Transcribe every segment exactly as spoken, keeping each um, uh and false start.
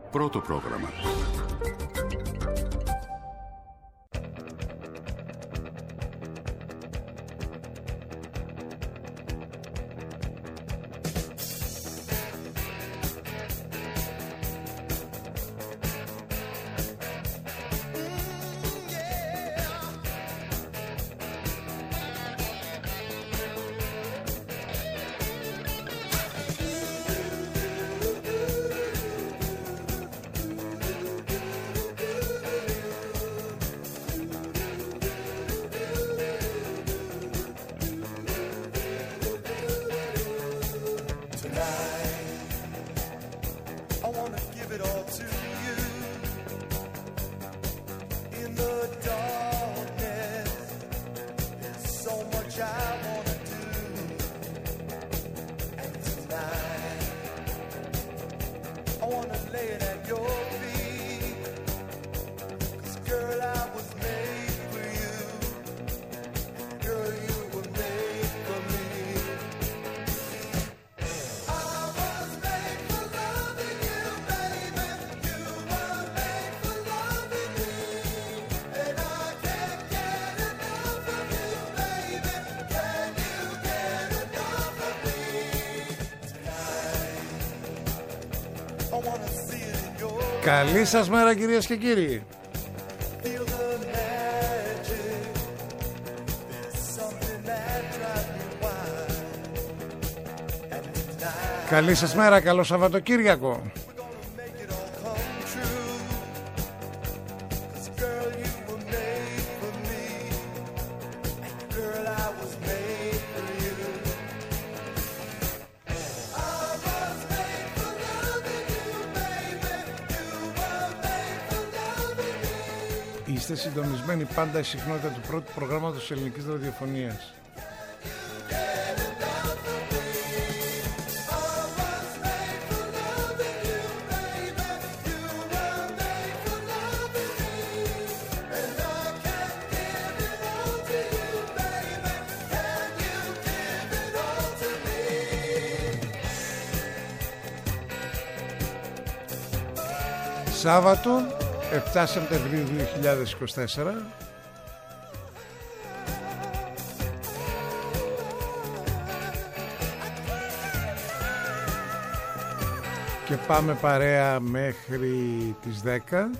Πρώτο πρόγραμμα. Καλή σας μέρα κυρίες και κύριοι. Καλή σας μέρα, καλό Σαββατοκύριακο. Είστε συντονισμένοι πάντα η συχνότητα του πρώτου προγράμματος της ελληνικής ραδιοφωνίας. Σάββατο επτά Σεπτεμβρίου δύο χιλιάδες είκοσι τέσσερα. Και πάμε παρέα μέχρι τις δέκα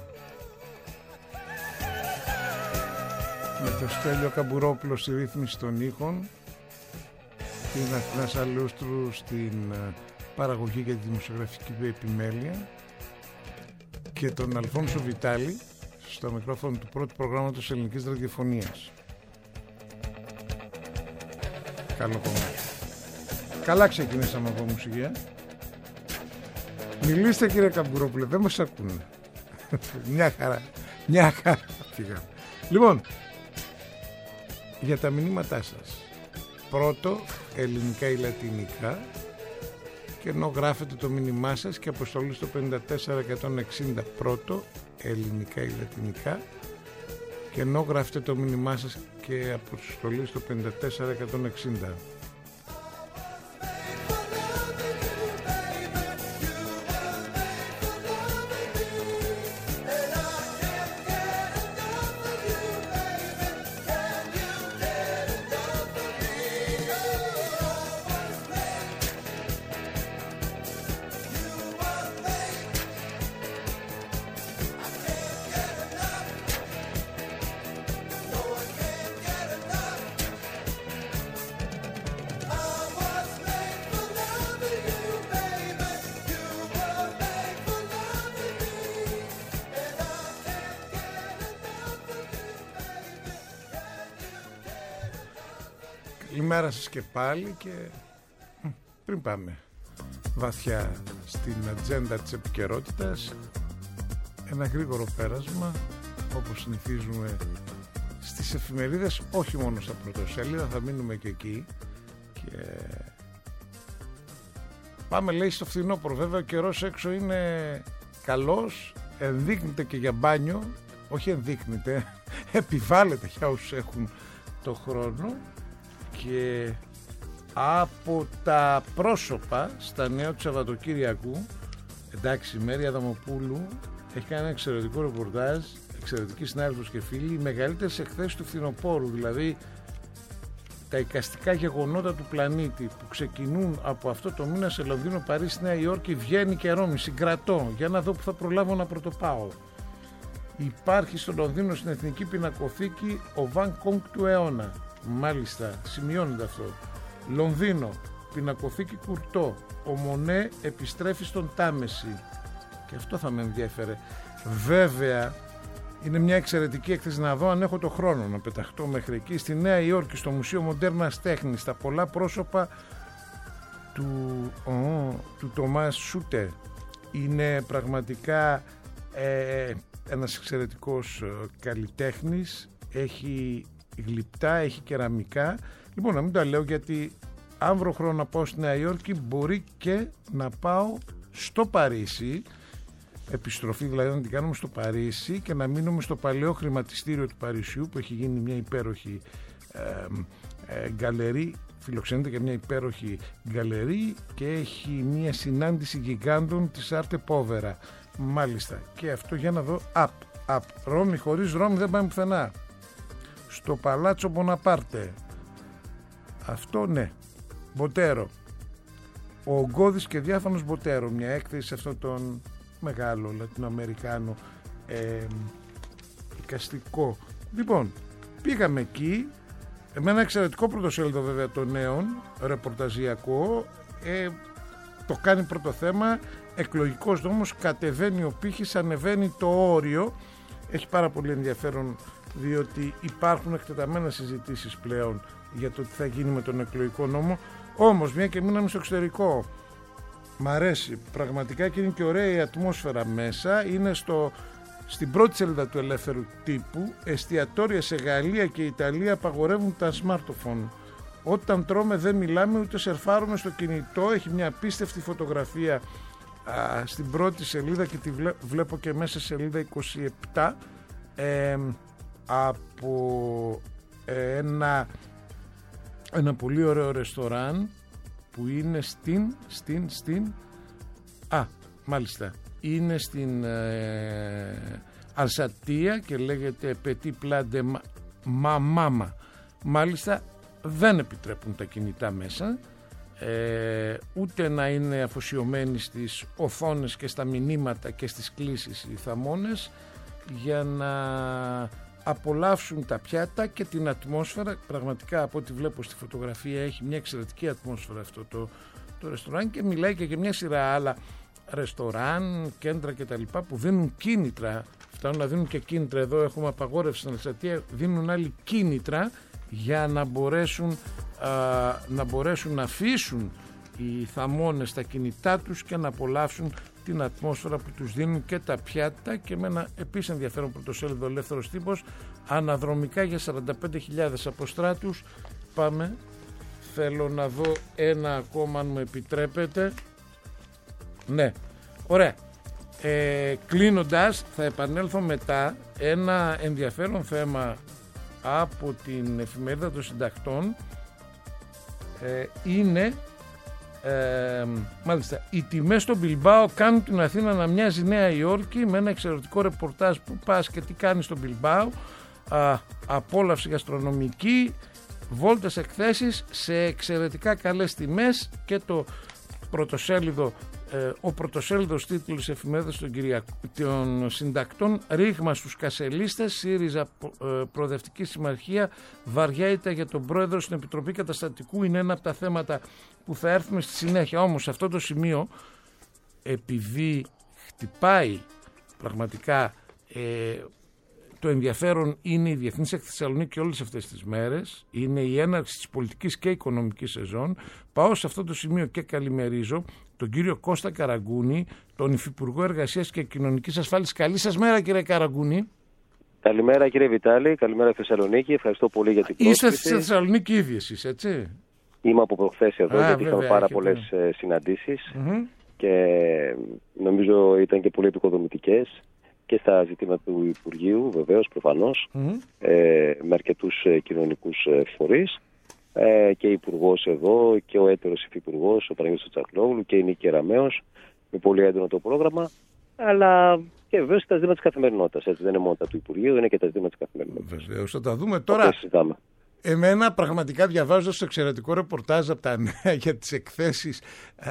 με το Στέλιο Καμπουρόπουλο στη ρύθμιση των ήχων, την Αθηνά Σαλούστρου στην παραγωγή και τη δημοσιογραφική επιμέλεια και τον Αλφόνσο Βιτάλη στο μικρόφωνο του πρώτου προγράμματος ελληνικής ραδιοφωνίας. Καλό κομμάτι. Καλά ξεκινήσαμε από μουσική. Μιλήστε κύριε Καμπουρόπουλε, δεν μας ακούνε. Μια χαρά. Μια χαρά. Λοιπόν, για τα μηνύματά σας. Πρώτο, ελληνικά ή λατινικά. Και ενώ γράφετε το μήνυμά σας και αποστολή στο πενήντα τέσσερα εκατόν εξήντα πρώτο, ελληνικά ή λατινικά. Και ενώ γράφετε το μήνυμά σας και αποστολή στο πενήντα τέσσερα εκατόν εξήντα. Καλημέρα σας και πάλι. Και πριν πάμε βαθιά στην ατζέντα της επικαιρότητας, ένα γρήγορο πέρασμα όπως συνηθίζουμε στις εφημερίδες, όχι μόνο στα πρωτοσέλιδα, θα μείνουμε και εκεί. Και πάμε, λέει, στο φθινόπωρο. Βέβαια ο καιρός έξω είναι καλός, ενδείκνυται και για μπάνιο. Όχι ενδείκνυται, επιβάλλεται για όσους έχουν το χρόνο. Και από τα πρόσωπα στα νέα του Σαββατοκύριακου Εντάξει, η Μέρη Αδαμοπούλου έχει κάνει ένα εξαιρετικό ρεπορτάζ, εξαιρετική συνάδελφος και φίλη, οι μεγαλύτερες εκθέσεις του φθινοπόρου, δηλαδή τα εικαστικά γεγονότα του πλανήτη που ξεκινούν από αυτό το μήνα σε Λονδίνο, Παρίσι, Νέα Υόρκη, Βιέννη και Ρώμη. Συγκρατώ για να δω που θα προλάβω να πρωτοπάω. Υπάρχει στο Λονδίνο στην Εθνική Πινακοθήκη ο Βαν Κόγκ του αιώνα. Μάλιστα, σημειώνεται αυτό. Λονδίνο, Πινακοθήκη Κουρτό. Ο Μονέ επιστρέφει στον Τάμεση. Και αυτό θα με ενδιέφερε. Βέβαια, είναι μια εξαιρετική έκθεση, να δω αν έχω το χρόνο να πεταχτώ μέχρι εκεί. Στη Νέα Υόρκη, στο Μουσείο Μοντέρνας Τέχνης, τα πολλά πρόσωπα του, oh, του Τομάς Σούτερ. Είναι πραγματικά ε, ένας εξαιρετικός ε, καλλιτέχνης. Έχει γλυπτά, έχει κεραμικά. Λοιπόν, να μην τα λέω, γιατί αν βρω χρόνο να πάω στη Νέα Υόρκη, μπορεί και να πάω στο Παρίσι. Επιστροφή δηλαδή να την κάνουμε στο Παρίσι και να μείνουμε στο παλαιό χρηματιστήριο του Παρισιού, που έχει γίνει μια υπέροχη ε, ε, γκαλερί, φιλοξενείται και μια υπέροχη γκαλερί και έχει μια συνάντηση γιγάντων της Arte Povera. Μάλιστα, και αυτό για να δω. Απ, απ, Ρώμη, χωρίς Ρώμη δεν πάμε πουθενά. Στο Παλάτσο Μποναπάρτε, αυτό ναι. Μποτέρο, ο ογκώδης και διάφανος Μποτέρο, μια έκθεση σε αυτόν τον μεγάλο Λατινοαμερικάνο ε, εικαστικό. Λοιπόν, πήγαμε εκεί με ένα εξαιρετικό πρωτοσέλιδο βέβαια των νέων, ρεπορταζιακό, ε, το κάνει πρώτο θέμα, εκλογικός νόμος, κατεβαίνει ο πύχης, ανεβαίνει το όριο. Έχει πάρα πολύ ενδιαφέρον, διότι υπάρχουν εκτεταμένες συζητήσεις πλέον για το τι θα γίνει με τον εκλογικό νόμο. Όμως, μια και μείναμε στο εξωτερικό, μ' αρέσει πραγματικά και είναι και ωραία η ατμόσφαιρα μέσα. Είναι στο, στην πρώτη σελίδα του Ελεύθερου Τύπου. Εστιατόρια σε Γαλλία και Ιταλία απαγορεύουν τα smartphone. Όταν τρώμε δεν μιλάμε ούτε σερφάρουμε στο κινητό. Έχει μια απίστευτη φωτογραφία α, στην πρώτη σελίδα και τη βλέ, βλέπω και μέσα σε σελίδα είκοσι επτά ε, από ε, ένα, ένα πολύ ωραίο ρεστοράν που είναι στην, στην, στην, α, μάλιστα, είναι στην ε, Αλσατία και λέγεται Petit Plat de Mama. Μάλιστα, δεν επιτρέπουν τα κινητά μέσα, ε, ούτε να είναι αφοσιωμένοι στις οθόνες και στα μηνύματα και στις κλήσεις οι θαμώνες, για να απολαύσουν τα πιάτα και την ατμόσφαιρα. Πραγματικά από ό,τι βλέπω στη φωτογραφία έχει μια εξαιρετική ατμόσφαιρα αυτό το, το ρεστοράν, και μιλάει και για μια σειρά άλλα ρεστοράν, κέντρα κτλ. Που δίνουν κίνητρα, φτάνουν να δίνουν και κίνητρα. Εδώ έχουμε απαγόρευση στην Αλσατία, δίνουν άλλοι κίνητρα για να μπορέσουν, α, να μπορέσουν να αφήσουν οι θαμώνες τα κινητά τους και να απολαύσουν την ατμόσφαιρα που τους δίνουν και τα πιάτα. Και με ένα επίσης ενδιαφέρον πρωτοσέλιδο Ελεύθερος Τύπος, αναδρομικά για σαράντα πέντε χιλιάδες αποστράτους. Πάμε, θέλω να δω ένα ακόμα αν μου επιτρέπετε. Ναι, ωραία. Ε, κλείνοντας, θα επανέλθω μετά, ένα ενδιαφέρον θέμα από την εφημερίδα των συντακτών ε, είναι ε, μάλιστα, οι τιμές στο Μπιλμπάο κάνουν την Αθήνα να μοιάζει Νέα Υόρκη, με ένα εξαιρετικό ρεπορτάζ που πας και τι κάνει στο Μπιλμπάο, α, απόλαυση γαστρονομική, βόλτες, εκθέσεις σε εξαιρετικά καλές τιμές. Και το πρωτοσέλιδο, ε, ο πρωτοσέλιδος τίτλος της εφημερίδας των, των συντακτών, ρήγμα στους κασελίστες, ΣΥΡΙΖΑ ε, Προοδευτική Συμμαχία, βαριά ήττα για τον πρόεδρο στην Επιτροπή Καταστατικού. Είναι ένα από τα θέματα που θα έρθουμε στη συνέχεια. Όμως σε αυτό το σημείο, επειδή χτυπάει πραγματικά ε, το ενδιαφέρον, είναι η Διεθνής Έκθεση Θεσσαλονίκη όλες αυτές τις μέρες, είναι η έναρξη της πολιτικής και οικονομικής σεζόν. Πάω σε αυτό το σημείο και καλημερίζω τον κύριο Κώστα Καραγκούνη, τον Υφυπουργό Εργασίας και Κοινωνικής Ασφάλισης. Καλή σας μέρα, κύριε Καραγκούνη. Καλημέρα, κύριε Βιτάλη. Καλημέρα Θεσσαλονίκη. Ευχαριστώ πολύ για την πρόσκληση. Είστε στη Θεσσαλονίκη ήδη εσείς, έτσι? Είμαι από προχθές εδώ, Α, γιατί είχαμε πάρα πολλές ναι. συναντήσεις mm-hmm. και νομίζω ήταν και πολύ επικοδομητικές και στα ζητήματα του Υπουργείου, βεβαίως, προφανώς, mm-hmm. ε, με αρκετούς ε, κοινωνικούς ε, φορείς. Ε, και υπουργός εδώ και ο έτερος υφυπουργός, ο Παναγιώτης Τσαρλόγλου, και η Νίκη Κεραμέως, με πολύ έντονο το πρόγραμμα, αλλά και βεβαίως τα ζητήματα της καθημερινότητας. Έτσι, δεν είναι μόνο τα του Υπουργείου, είναι και τα ζητήματα της καθημερινότητας. Βεβαίως, θα τα δούμε τώρα. Εμένα πραγματικά διαβάζω στο εξαιρετικό ρεπορτάζ από τα νέα για τις εκθέσεις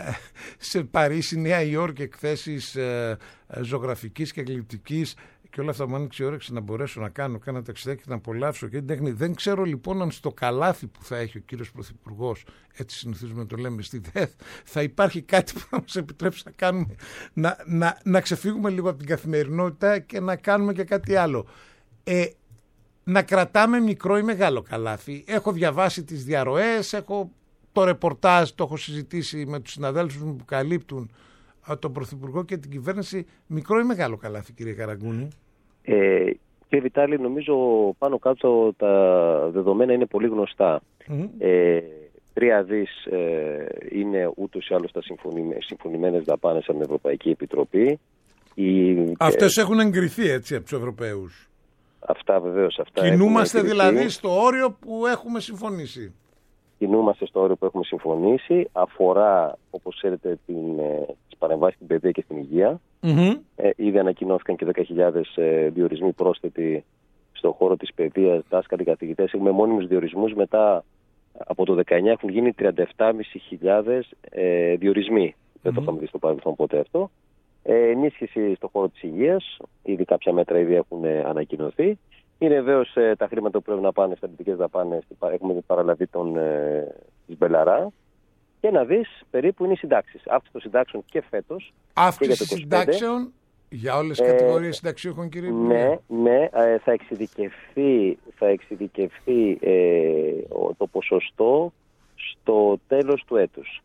σε Παρίσι, Νέα Υόρκη, εκθέσεις ζωγραφικής και γλυπτικής και όλα αυτά μου άνοιξε η όρεξη να μπορέσω να κάνω κάνα ταξιδάκι και να απολαύσω και την τέχνη. Δεν ξέρω λοιπόν αν στο καλάθι που θα έχει ο κύριος Πρωθυπουργός, έτσι συνηθίζουμε να το λέμε στη ΔΕΘ, θα υπάρχει κάτι που θα μας επιτρέψει να κάνουμε, να, να, να ξεφύγουμε λίγο από την καθημερινότητα και να κάνουμε και κάτι άλλο. Ε, να κρατάμε μικρό ή μεγάλο καλάθι. Έχω διαβάσει τις διαρροές, έχω το ρεπορτάζ, το έχω συζητήσει με τους συναδέλφους μου που καλύπτουν τον Πρωθυπουργό και την κυβέρνηση. Μικρό ή μεγάλο καλάθι, κύριε Καραγκούνη? Ε, κύριε Βιτάλη, νομίζω πάνω κάτω τα δεδομένα είναι πολύ γνωστά. Mm. Ε, τρία δις ε, είναι ούτως ή άλλως τα συμφωνημένες δαπάνες από την Ευρωπαϊκή Επιτροπή. Οι, Αυτές ε, έχουν εγκριθεί έτσι από τους Ευρωπαίους. Αυτά βεβαίως. Αυτά Κινούμαστε δηλαδή στο όριο που έχουμε συμφωνήσει. Κινούμαστε στο όριο που έχουμε συμφωνήσει. Αφορά, όπως ξέρετε, την, ε, τις παρεμβάσεις στην παιδεία και στην υγεία. Mm-hmm. Ε, ήδη ανακοινώθηκαν και δέκα χιλιάδες ε, διορισμοί πρόσθετοι στον χώρο της παιδείας, δάσκαλοι, καθηγητές. Έχουμε μόνιμους διορισμούς. Μετά από το δεκαεννιά έχουν γίνει τριάντα επτά χιλιάδες πεντακόσιοι ε, διορισμοί. Mm-hmm. Δεν το είχαμε δει στο παρελθόν ποτέ αυτό. Ε, ενίσχυση στον χώρο της υγείας. Ήδη κάποια μέτρα ήδη έχουν ε, ανακοινωθεί. Είναι βεβαίως ε, τα χρήματα που πρέπει να πάνε στα αντιτικές δαπάνες. Έχουμε παραλαβεί τον ε, της Μπελαρά. Και να δεις περίπου είναι οι συντάξεις. Αύξηση των συντάξεων και φέτος. Αύξηση συντάξεων για όλες τις ε, κατηγορίες συνταξιούχων, κύριε Υπουργέ. Ναι, ναι ε, θα εξειδικευθεί, θα εξειδικευθεί ε, το ποσοστό στο τέλος του έτους.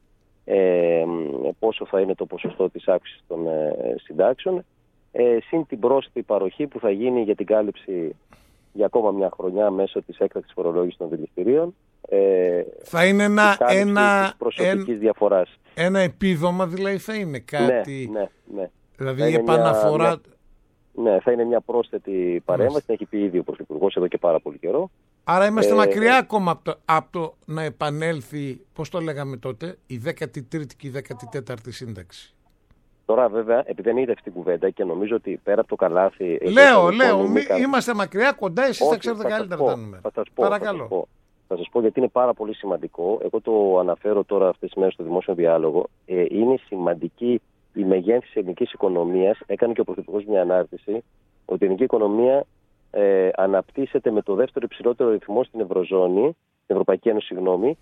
Ε, πόσο θα είναι το ποσοστό της αύξησης των ε, συντάξεων. Ε, συν την πρόσθετη παροχή που θα γίνει για την κάλυψη για ακόμα μια χρονιά μέσω της έκτακτης φορολόγησης των δηληστηρίων. Ε, θα είναι ένα, ένα, προσωπικής διαφοράς. Ένα επίδομα δηλαδή θα είναι κάτι. Ναι, ναι, ναι. Δηλαδή η επαναφορά. Μια, ναι, θα είναι μια πρόσθετη παρέμβαση. Την έχει πει ήδη ο Πρωθυπουργός εδώ και πάρα πολύ καιρό. Άρα είμαστε ε, μακριά ακόμα από το, από το να επανέλθει, πώς το λέγαμε τότε, η δέκατη τρίτη και η δέκατη τέταρτη σύνταξη. Τώρα βέβαια, επειδή δεν είδε αυτή την κουβέντα και νομίζω ότι πέρα από το καλάθι... Λέω, λέω, μη, είμαστε μακριά, κοντά, εσείς θα ξέρετε καλύτερα τα νούμερα. Θα σας πω, Παρακαλώ. Θα σας πω. Θα σας πω γιατί είναι πάρα πολύ σημαντικό. Εγώ το αναφέρω τώρα αυτές τις μέρες στο δημόσιο διάλογο. Ε, είναι σημαντική η μεγέθυνση της ελληνικής οικονομίας. Έκανε και ο Πρωθυπουργός μια ανάρτηση ότι η ελληνική οικονομία ε, αναπτύσσεται με το δεύτερο υψηλότερο ρυθμό στην Ευρωζώνη, στην Ευρωπαϊκή Ένωση, συγγνώμη,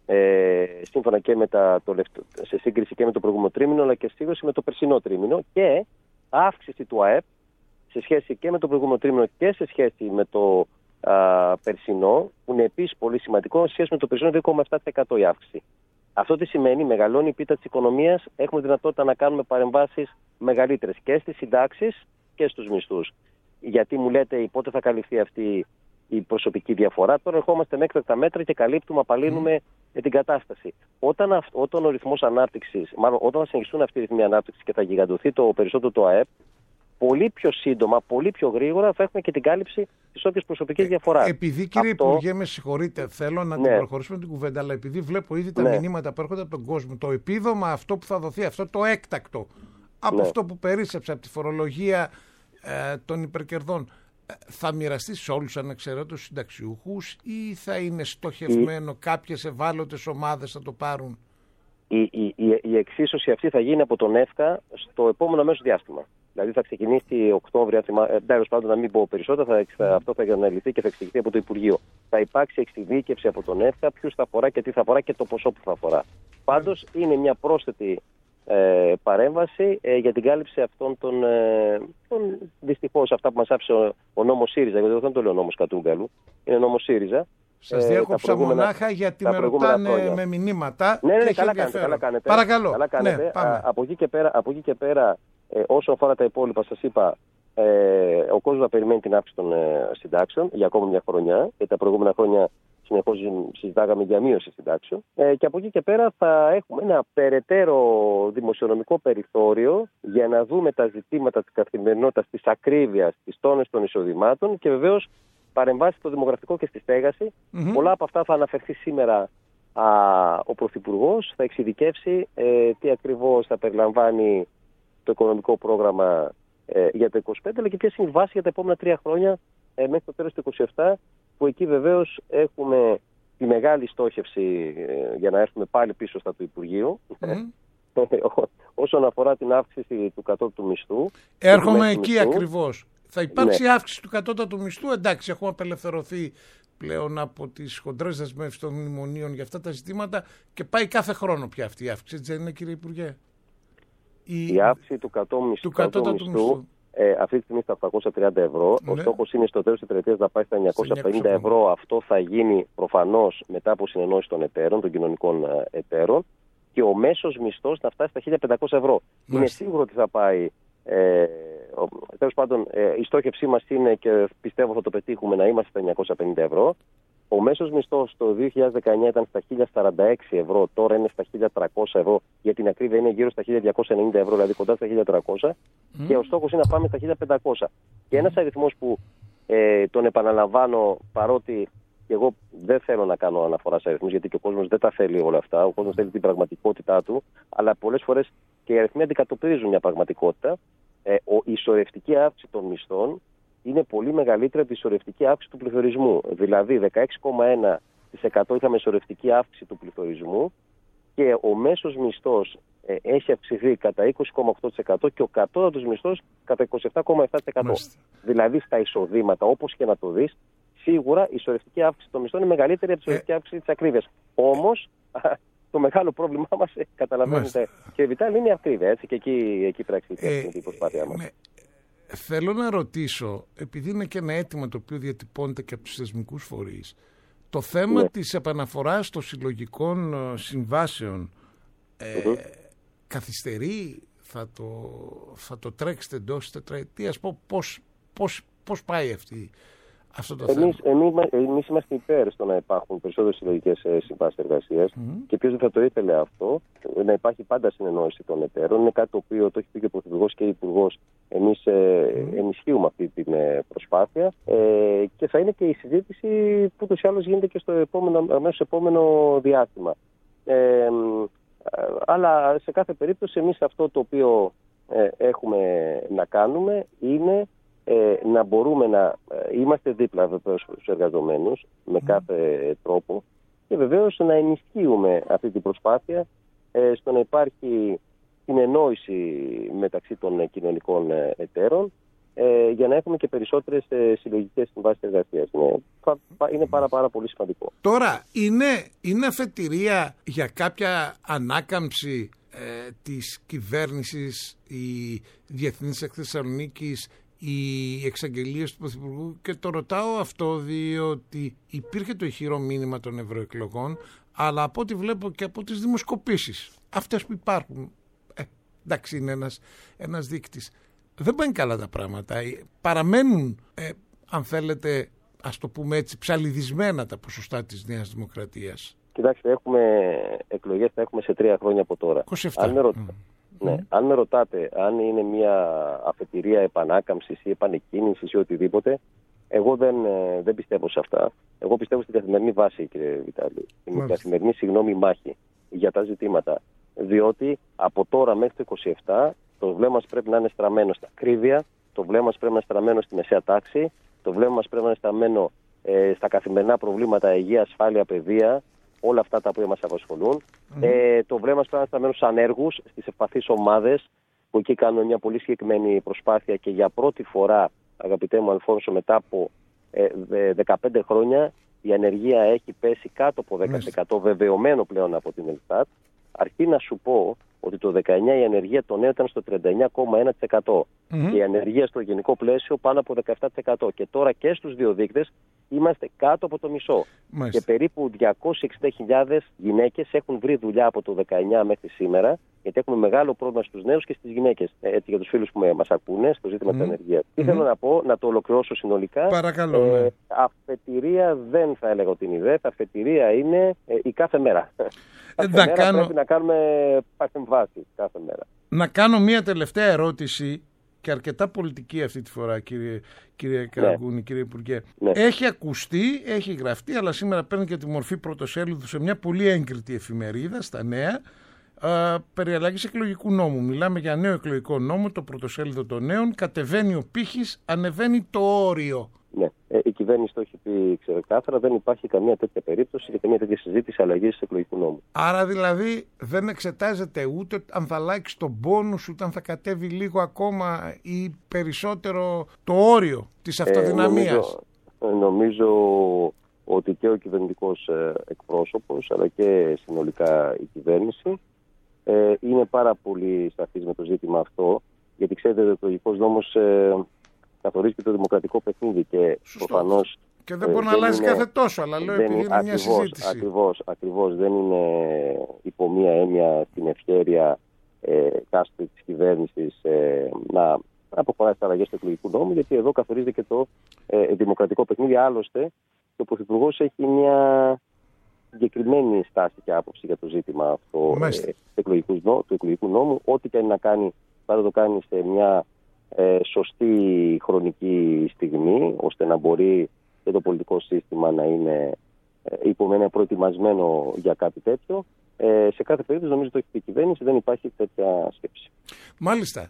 ε, σύμφωνα και με τα, το, σε σύγκριση και με το προηγούμενο τρίμηνο, αλλά και σύγκριση με το περσινό τρίμηνο, και αύξηση του ΑΕΠ σε σχέση και με το προηγούμενο τρίμηνο και σε σχέση με το α, περσινό, που είναι επίσης πολύ σημαντικό, σε σχέση με το περσινό δύο κόμμα επτά τοις εκατό η αύξηση. Αυτό τι σημαίνει? Μεγαλώνει η πίτα της οικονομίας, έχουμε δυνατότητα να κάνουμε παρεμβάσεις μεγαλύτερες και στις συντάξεις και στους μισθούς. Γιατί μου λέτε πότε θα καλυφθεί αυτή η προσωπική διαφορά? Τώρα ερχόμαστε με έκτακτα μέτρα και καλύπτουμε, απαλύνουμε mm. την κατάσταση. Όταν, όταν ο ρυθμός ανάπτυξης, μάλλον όταν θα συνεχιστούν αυτή η ρυθμή ανάπτυξης και θα γιγαντωθεί το περισσότερο το ΑΕΠ, πολύ πιο σύντομα, πολύ πιο γρήγορα θα έχουμε και την κάλυψη της όποιας προσωπικής διαφοράς. Επειδή, κύριε Αυτό... Υπουργέ, με συγχωρείτε, θέλω να ναι. την προχωρήσουμε την κουβέντα, αλλά επειδή βλέπω ήδη τα ναι. μηνύματα που έρχονται από τον κόσμο, το επίδομα αυτό που θα δοθεί, αυτό το έκτακτο, από ναι. αυτό που περίσσεψε από τη φορολογία ε, των υπερκερδών, θα μοιραστεί σε όλους ανεξαιρέτως συνταξιούχους ή θα είναι στοχευμένο, η... κάποιες ευάλωτες ομάδες θα το πάρουν? Η, η, η, η εξίσωση αυτή θα γίνει από τον ΕΦΚΑ στο επόμενο αμέσως διάστημα. Δηλαδή θα ξεκινήσει Οκτώβριο, τέλος πάντων να μην πω περισσότερα, θα, αυτό θα αναλυθεί και θα εξηγηθεί από το Υπουργείο. Θα υπάρξει εξειδίκευση από τον ΕΦΚΑ, ποιους θα αφορά και τι θα αφορά και το ποσό που θα αφορά. Πάντως είναι μια πρόσθετη ε, παρέμβαση ε, για την κάλυψη αυτών των, ε, των δυστυχώς αυτά που μας άφησε ο, ο νόμος ΣΥΡΙΖΑ, γιατί δεν το λέω νόμος Κατούγκαλου, είναι νόμος ΣΥΡΙΖΑ. Σας διέκοψα μονάχα γιατί με ρωτάνε χρόνια. με μηνύματα. Ναι, ναι, ναι, καλά κάνετε, καλά κάνετε. Παρακαλώ. Καλά κάνετε. Ναι, πάμε. Α, από εκεί και πέρα, από εκεί και πέρα ε, όσο αφορά τα υπόλοιπα, σας είπα, ε, ο κόσμος θα περιμένει την αύξηση των ε, συντάξεων για ακόμα μια χρονιά. Γιατί τα προηγούμενα χρόνια συνεχώς συζητάγαμε για μείωση συντάξεων. Ε, και από εκεί και πέρα θα έχουμε ένα περαιτέρω δημοσιονομικό περιθώριο για να δούμε τα ζητήματα της καθημερινότητας, της ακρίβειας, της τόνωσης των εισοδημάτων και βεβαίως παρεμβάσει στο δημογραφικό και στη στέγαση. Mm-hmm. Πολλά από αυτά θα αναφερθεί σήμερα α, ο Πρωθυπουργός, θα εξειδικεύσει ε, τι ακριβώς θα περιλαμβάνει το οικονομικό πρόγραμμα ε, για το είκοσι πέντε, αλλά και ποιες είναι οι βάσεις για τα επόμενα τρία χρόνια ε, μέχρι το τέλος του είκοσι επτά, που εκεί βεβαίως έχουμε τη μεγάλη στόχευση ε, για να έρθουμε πάλι πίσω στα του Υπουργείου. Mm. Όσον αφορά την αύξηση του κατώτατου μισθού. Έρχομαι εκεί μισθού, ακριβώς. Θα υπάρξει ναι. αύξηση του κατώτατου μισθού. Εντάξει, έχουμε απελευθερωθεί πλέον από τις χοντρές δεσμεύσεις των μνημονίων για αυτά τα ζητήματα και πάει κάθε χρόνο πια αυτή η αύξηση. Έτσι δεν είναι, κύριε Υπουργέ? Η, η αύξηση του κατώτατου μισθού, μισθού ε, αυτή τη στιγμή στα οκτακόσια τριάντα ευρώ. Ναι. Ο στόχος είναι στο τέλος της τριετίας να πάει στα εννιακόσια πενήντα ευρώ. Αυτό θα γίνει προφανώς μετά από συνεννόηση των εταίρων, των κοινωνικών εταίρων. Και ο μέσος μισθός θα φτάσει στα χίλια πεντακόσια ευρώ. Μάλιστα. Είναι σίγουρο ότι θα πάει. Ε, τέλος πάντων, ε, η στόχευσή μας είναι, και πιστεύω θα το πετύχουμε, να είμαστε στα εννιακόσια πενήντα ευρώ. Ο μέσος μισθός το δύο χιλιάδες δεκαεννιά ήταν στα χίλια σαράντα έξι ευρώ, τώρα είναι στα χίλια τριακόσια ευρώ. Για την ακρίβεια είναι γύρω στα χίλια διακόσια ενενήντα ευρώ, δηλαδή κοντά στα χίλια τριακόσια. Mm. Και ο στόχος είναι να πάμε στα χίλια πεντακόσια. Mm. Και ένας αριθμός που ε, τον επαναλαμβάνω, παρότι και εγώ δεν θέλω να κάνω αναφορά σε αριθμούς, γιατί και ο κόσμος δεν τα θέλει όλα αυτά. Ο κόσμος θέλει την πραγματικότητά του, αλλά πολλές φορές και οι αριθμοί αντικατοπτρίζουν μια πραγματικότητα. Ε, ο, η ισορρευτική αύξηση των μισθών είναι πολύ μεγαλύτερη από τη ισορρευτική αύξηση του πληθωρισμού. Δηλαδή, δεκαέξι κόμμα ένα τοις εκατό είχαμε ισορρευτική αύξηση του πληθωρισμού και ο μέσος μισθός ε, έχει αυξηθεί κατά είκοσι κόμμα οκτώ τοις εκατό και ο κατώτατος μισθός κατά είκοσι επτά κόμμα επτά τοις εκατό. Μάλιστα. Δηλαδή, στα εισοδήματα, όπως και να το δεις, σίγουρα η ισορρευτική αύξηση των μισθών είναι μεγαλύτερη από τη ισορρευτική ε... αύξηση της ακρίβειας. Όμως, το μεγάλο πρόβλημά μας, καταλαβαίνετε, και Βιτάλη, είναι η ακρίβεια. Έτσι, και εκεί, εκεί πρέπει να ε, η προσπάθειά μας. Με... Θέλω να ρωτήσω, επειδή είναι και ένα αίτημα το οποίο διατυπώνεται και από τους θεσμικούς φορείς, το θέμα ναι. της επαναφοράς των συλλογικών συμβάσεων ε, mm-hmm. καθυστερεί, θα το, θα το τρέξετε εντός τετραετίας, πώς, πώς, πώς πάει αυτή, αυτό το εμείς, θέμα? Εμείς, εμείς είμαστε υπέρ στο να υπάρχουν περισσότερες συλλογικές συμβάσεις εργασίας mm-hmm. και ποιος δεν θα το ήθελε αυτό, να υπάρχει πάντα συνεννόηση των εταίρων. Είναι κάτι το οποίο το έχει πει και ο Πρωθυπουργός και ο Υπουργός. Εμείς mm-hmm. ενισχύουμε αυτή την προσπάθεια ε, και θα είναι και η συζήτηση που ούτως ή άλλως γίνεται και στο επόμενο, αμέσως επόμενο διάστημα. Ε, αλλά σε κάθε περίπτωση εμείς αυτό το οποίο ε, έχουμε να κάνουμε είναι Ε, να μπορούμε να ε, είμαστε δίπλα βεβαίως στους εργαζομένους με mm. κάθε τρόπο και βεβαίως να ενισχύουμε αυτή την προσπάθεια ε, στο να υπάρχει συνεννόηση μεταξύ των κοινωνικών ε, εταίρων ε, για να έχουμε και περισσότερες ε, συλλογικές συμβάσεις εργασίας. Είναι, είναι πάρα, πάρα πολύ σημαντικό. Τώρα, είναι, είναι αφετηρία για κάποια ανάκαμψη ε, της κυβέρνησης η Διεθνής Έκθεση Θεσσαλονίκης, οι εξαγγελίες του Πρωθυπουργού, και το ρωτάω αυτό διότι υπήρχε το ηχηρό μήνυμα των ευρωεκλογών, αλλά από ό,τι βλέπω και από τις δημοσκοπήσεις, αυτές που υπάρχουν, ε, εντάξει, είναι ένας, ένας δείκτης, δεν πάνε καλά τα πράγματα, παραμένουν ε, αν θέλετε, ας το πούμε έτσι, ψαλιδισμένα τα ποσοστά της Νέας Δημοκρατίας. Κοιτάξτε, έχουμε εκλογές, θα έχουμε σε τρία χρόνια από τώρα. είκοσι επτά. Αν με ρωτά... mm. Ναι. Mm. Αν με ρωτάτε αν είναι μια αφετηρία επανάκαμψης ή επανεκκίνησης ή οτιδήποτε, εγώ δεν, δεν πιστεύω σε αυτά. Εγώ πιστεύω στην καθημερινή βάση, κύριε Βιτάλη, στην καθημερινή συγγνώμη μάχη για τα ζητήματα. Διότι από τώρα μέχρι το είκοσι επτά το βλέμμα μας πρέπει να είναι στραμμένο στα ακρίβεια, το βλέμμα μας πρέπει να είναι στραμμένο στη μεσαία τάξη, το βλέμμα μας πρέπει να είναι στραμμένο ε, στα καθημερινά προβλήματα υγεία, ασφάλεια, παιδεία, όλα αυτά τα οποία μας απασχολούν. Mm. Ε, το βλέμμα μας πρέπει να είναι στραμμένο στους ανέργους, στις ευπαθείς ομάδες, που εκεί κάνουμε μια πολύ συγκεκριμένη προσπάθεια και για πρώτη φορά, αγαπητέ μου Αλφόνσο, μετά από ε, δεκαπέντε χρόνια η ανεργία έχει πέσει κάτω από δέκα τοις εκατό, βεβαιωμένο πλέον από την Ελστάτ. Αρκεί να σου πω ότι το δεκαεννιά η ανεργία των νέων ήταν στο τριάντα εννιά κόμμα ένα τοις εκατό mm-hmm. και η ανεργία στο γενικό πλαίσιο πάνω από δεκαεπτά τοις εκατό. Και τώρα και στους δύο δείκτες είμαστε κάτω από το μισό. Μάλιστα. Και περίπου διακόσιες εξήντα χιλιάδες γυναίκες έχουν βρει δουλειά από το δεκαεννιά μέχρι σήμερα, γιατί έχουμε μεγάλο πρόβλημα στους νέους και στις γυναίκες. Έτσι, για τους φίλους που μας ακούνε στο ζήτημα mm-hmm. της ανεργίας. Τι mm-hmm. θέλω να πω, να το ολοκληρώσω συνολικά. Παρακαλώ. Ε, ναι. Αφετηρία δεν θα έλεγα ότι είναι ιδέα. Αφετηρία είναι ε, η κάθε μέρα. Κάθε να μέρα κάνω... πρέπει να κάνουμε παρεμβάσεις κάθε μέρα. Να κάνω μία τελευταία ερώτηση και αρκετά πολιτική αυτή τη φορά, κύριε, κύριε Καραγκούνη, ναι. κύριε Υπουργέ. Ναι. Έχει ακουστεί, έχει γραφτεί, αλλά σήμερα παίρνει και τη μορφή πρωτοσέλιδου σε μια πολύ έγκριτη εφημερίδα, στα Νέα, Α, περί αλλαγής εκλογικού νόμου. Μιλάμε για νέο εκλογικό νόμο, το πρωτοσέλιδο των νέων. Κατεβαίνει ο πύχης, ανεβαίνει το όριο. Ναι, ε, η κυβέρνηση το έχει πει ξεκάθαρα, δεν υπάρχει καμία τέτοια περίπτωση και καμία τέτοια συζήτηση αλλαγής εκλογικού νόμου. Άρα δηλαδή δεν εξετάζεται ούτε αν θα αλλάξει τον πόνους, ούτε αν θα κατέβει λίγο ακόμα ή περισσότερο το όριο της αυτοδυναμίας. Ε, νομίζω, νομίζω ότι και ο κυβερνητικός ε, εκπρόσωπος αλλά και συνολικά η κυβέρνηση ε, είναι πάρα πολύ σαφής με το ζήτημα αυτό, γιατί ξέρετε ότι ο εκλογικός νόμος ε, καθορίζει και το δημοκρατικό παιχνίδι και προφανώς. Και δεν μπορεί ε, να αλλάζει είναι, κάθε τόσο, αλλά λέω επειδή είναι ακριβώς, μια συζήτηση. Ακριβώς, ακριβώς, δεν είναι υπό μία έννοια την ευχέρεια ε, κάστρη της κυβέρνησης ε, να αποχωράει στις αλλαγές του εκλογικού νόμου, γιατί εδώ καθορίζεται και το ε, δημοκρατικό παιχνίδι. Άλλωστε, ο Πρωθυπουργός έχει μια συγκεκριμένη στάση και άποψη για το ζήτημα αυτό ε, του, εκλογικού, του εκλογικού νόμου. Ό,τι και να κάνει, θα το κάνει σε μια ε, σωστή χρονική στιγμή, ώστε να μπορεί και το πολιτικό σύστημα να είναι ε, υπομένει προετοιμασμένο για κάτι τέτοιο. Ε, σε κάθε περίπτωση, νομίζω το έχει πει η κυβέρνηση, δεν υπάρχει τέτοια σκέψη. Μάλιστα.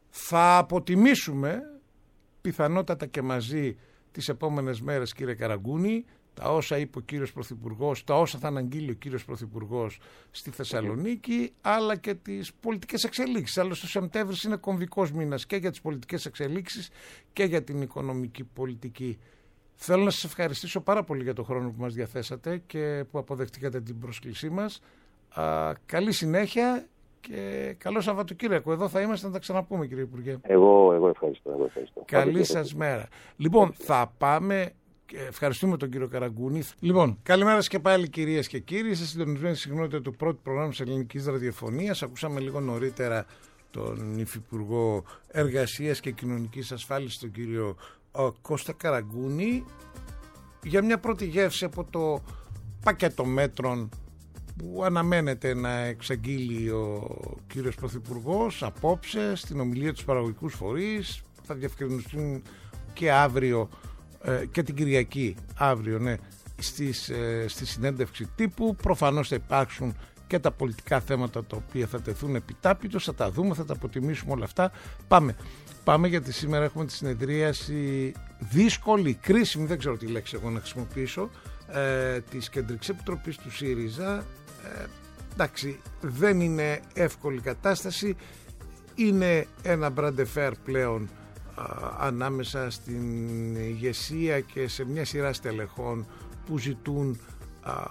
Θα αποτιμήσουμε πιθανότατα και μαζί τις επόμενες μέρες, κύριε Καραγκούνη, τα όσα είπε ο κύριος Πρωθυπουργός, τα όσα θα αναγγείλει ο κύριος Πρωθυπουργός στη Θεσσαλονίκη, αλλά και τις πολιτικές εξελίξεις. Άλλωστε ο Σεπτέμβρης είναι κομβικός μήνας και για τις πολιτικές εξελίξεις και για την οικονομική πολιτική. Θέλω να σας ευχαριστήσω πάρα πολύ για τον χρόνο που μας διαθέσατε και που αποδεχτήκατε την πρόσκλησή μας. Α, καλή συνέχεια και καλό Σαββατοκύριακο. Εδώ θα είμαστε να τα ξαναπούμε, κύριε Υπουργέ. Εγώ, εγώ ευχαριστώ. Εγώ ευχαριστώ. Καλή σας μέρα. Λοιπόν, θα πάμε. Ευχαριστούμε τον κύριο Καραγκούνη. Λοιπόν, καλημέρα σας και πάλι, κυρίες και κύριοι. Είστε συντονισμένη συχνότητα του πρώτου προγράμματος ελληνικής ραδιοφωνίας. Ακούσαμε λίγο νωρίτερα τον Υφυπουργό Εργασίας και Κοινωνικής Ασφάλισης, τον κύριο ο, Κώστα Καραγκούνη, για μια πρώτη γεύση από το πακέτο μέτρων που αναμένεται να εξαγγείλει ο κύριος Πρωθυπουργός απόψε στην ομιλία τους παραγωγικούς φορείς. Θα διευκρινιστούν και αύριο ε, και την Κυριακή αύριο, ναι, στις, ε, στη συνέντευξη τύπου. Προφανώς θα υπάρξουν και τα πολιτικά θέματα τα οποία θα τεθούν επιτάπητος, θα τα δούμε, θα τα αποτιμήσουμε όλα αυτά. Πάμε. Πάμε γιατί σήμερα έχουμε τη συνεδρίαση δύσκολη, κρίσιμη, δεν ξέρω τι λέξη εγώ να χρησιμοποιήσω, ε, της Κεντρικής Επιτροπής του ΣΥΡΙΖΑ. Ε, εντάξει, δεν είναι εύκολη κατάσταση, είναι ένα μπραντεφέρ πλέον α, ανάμεσα στην ηγεσία και σε μια σειρά στελεχών που ζητούν α,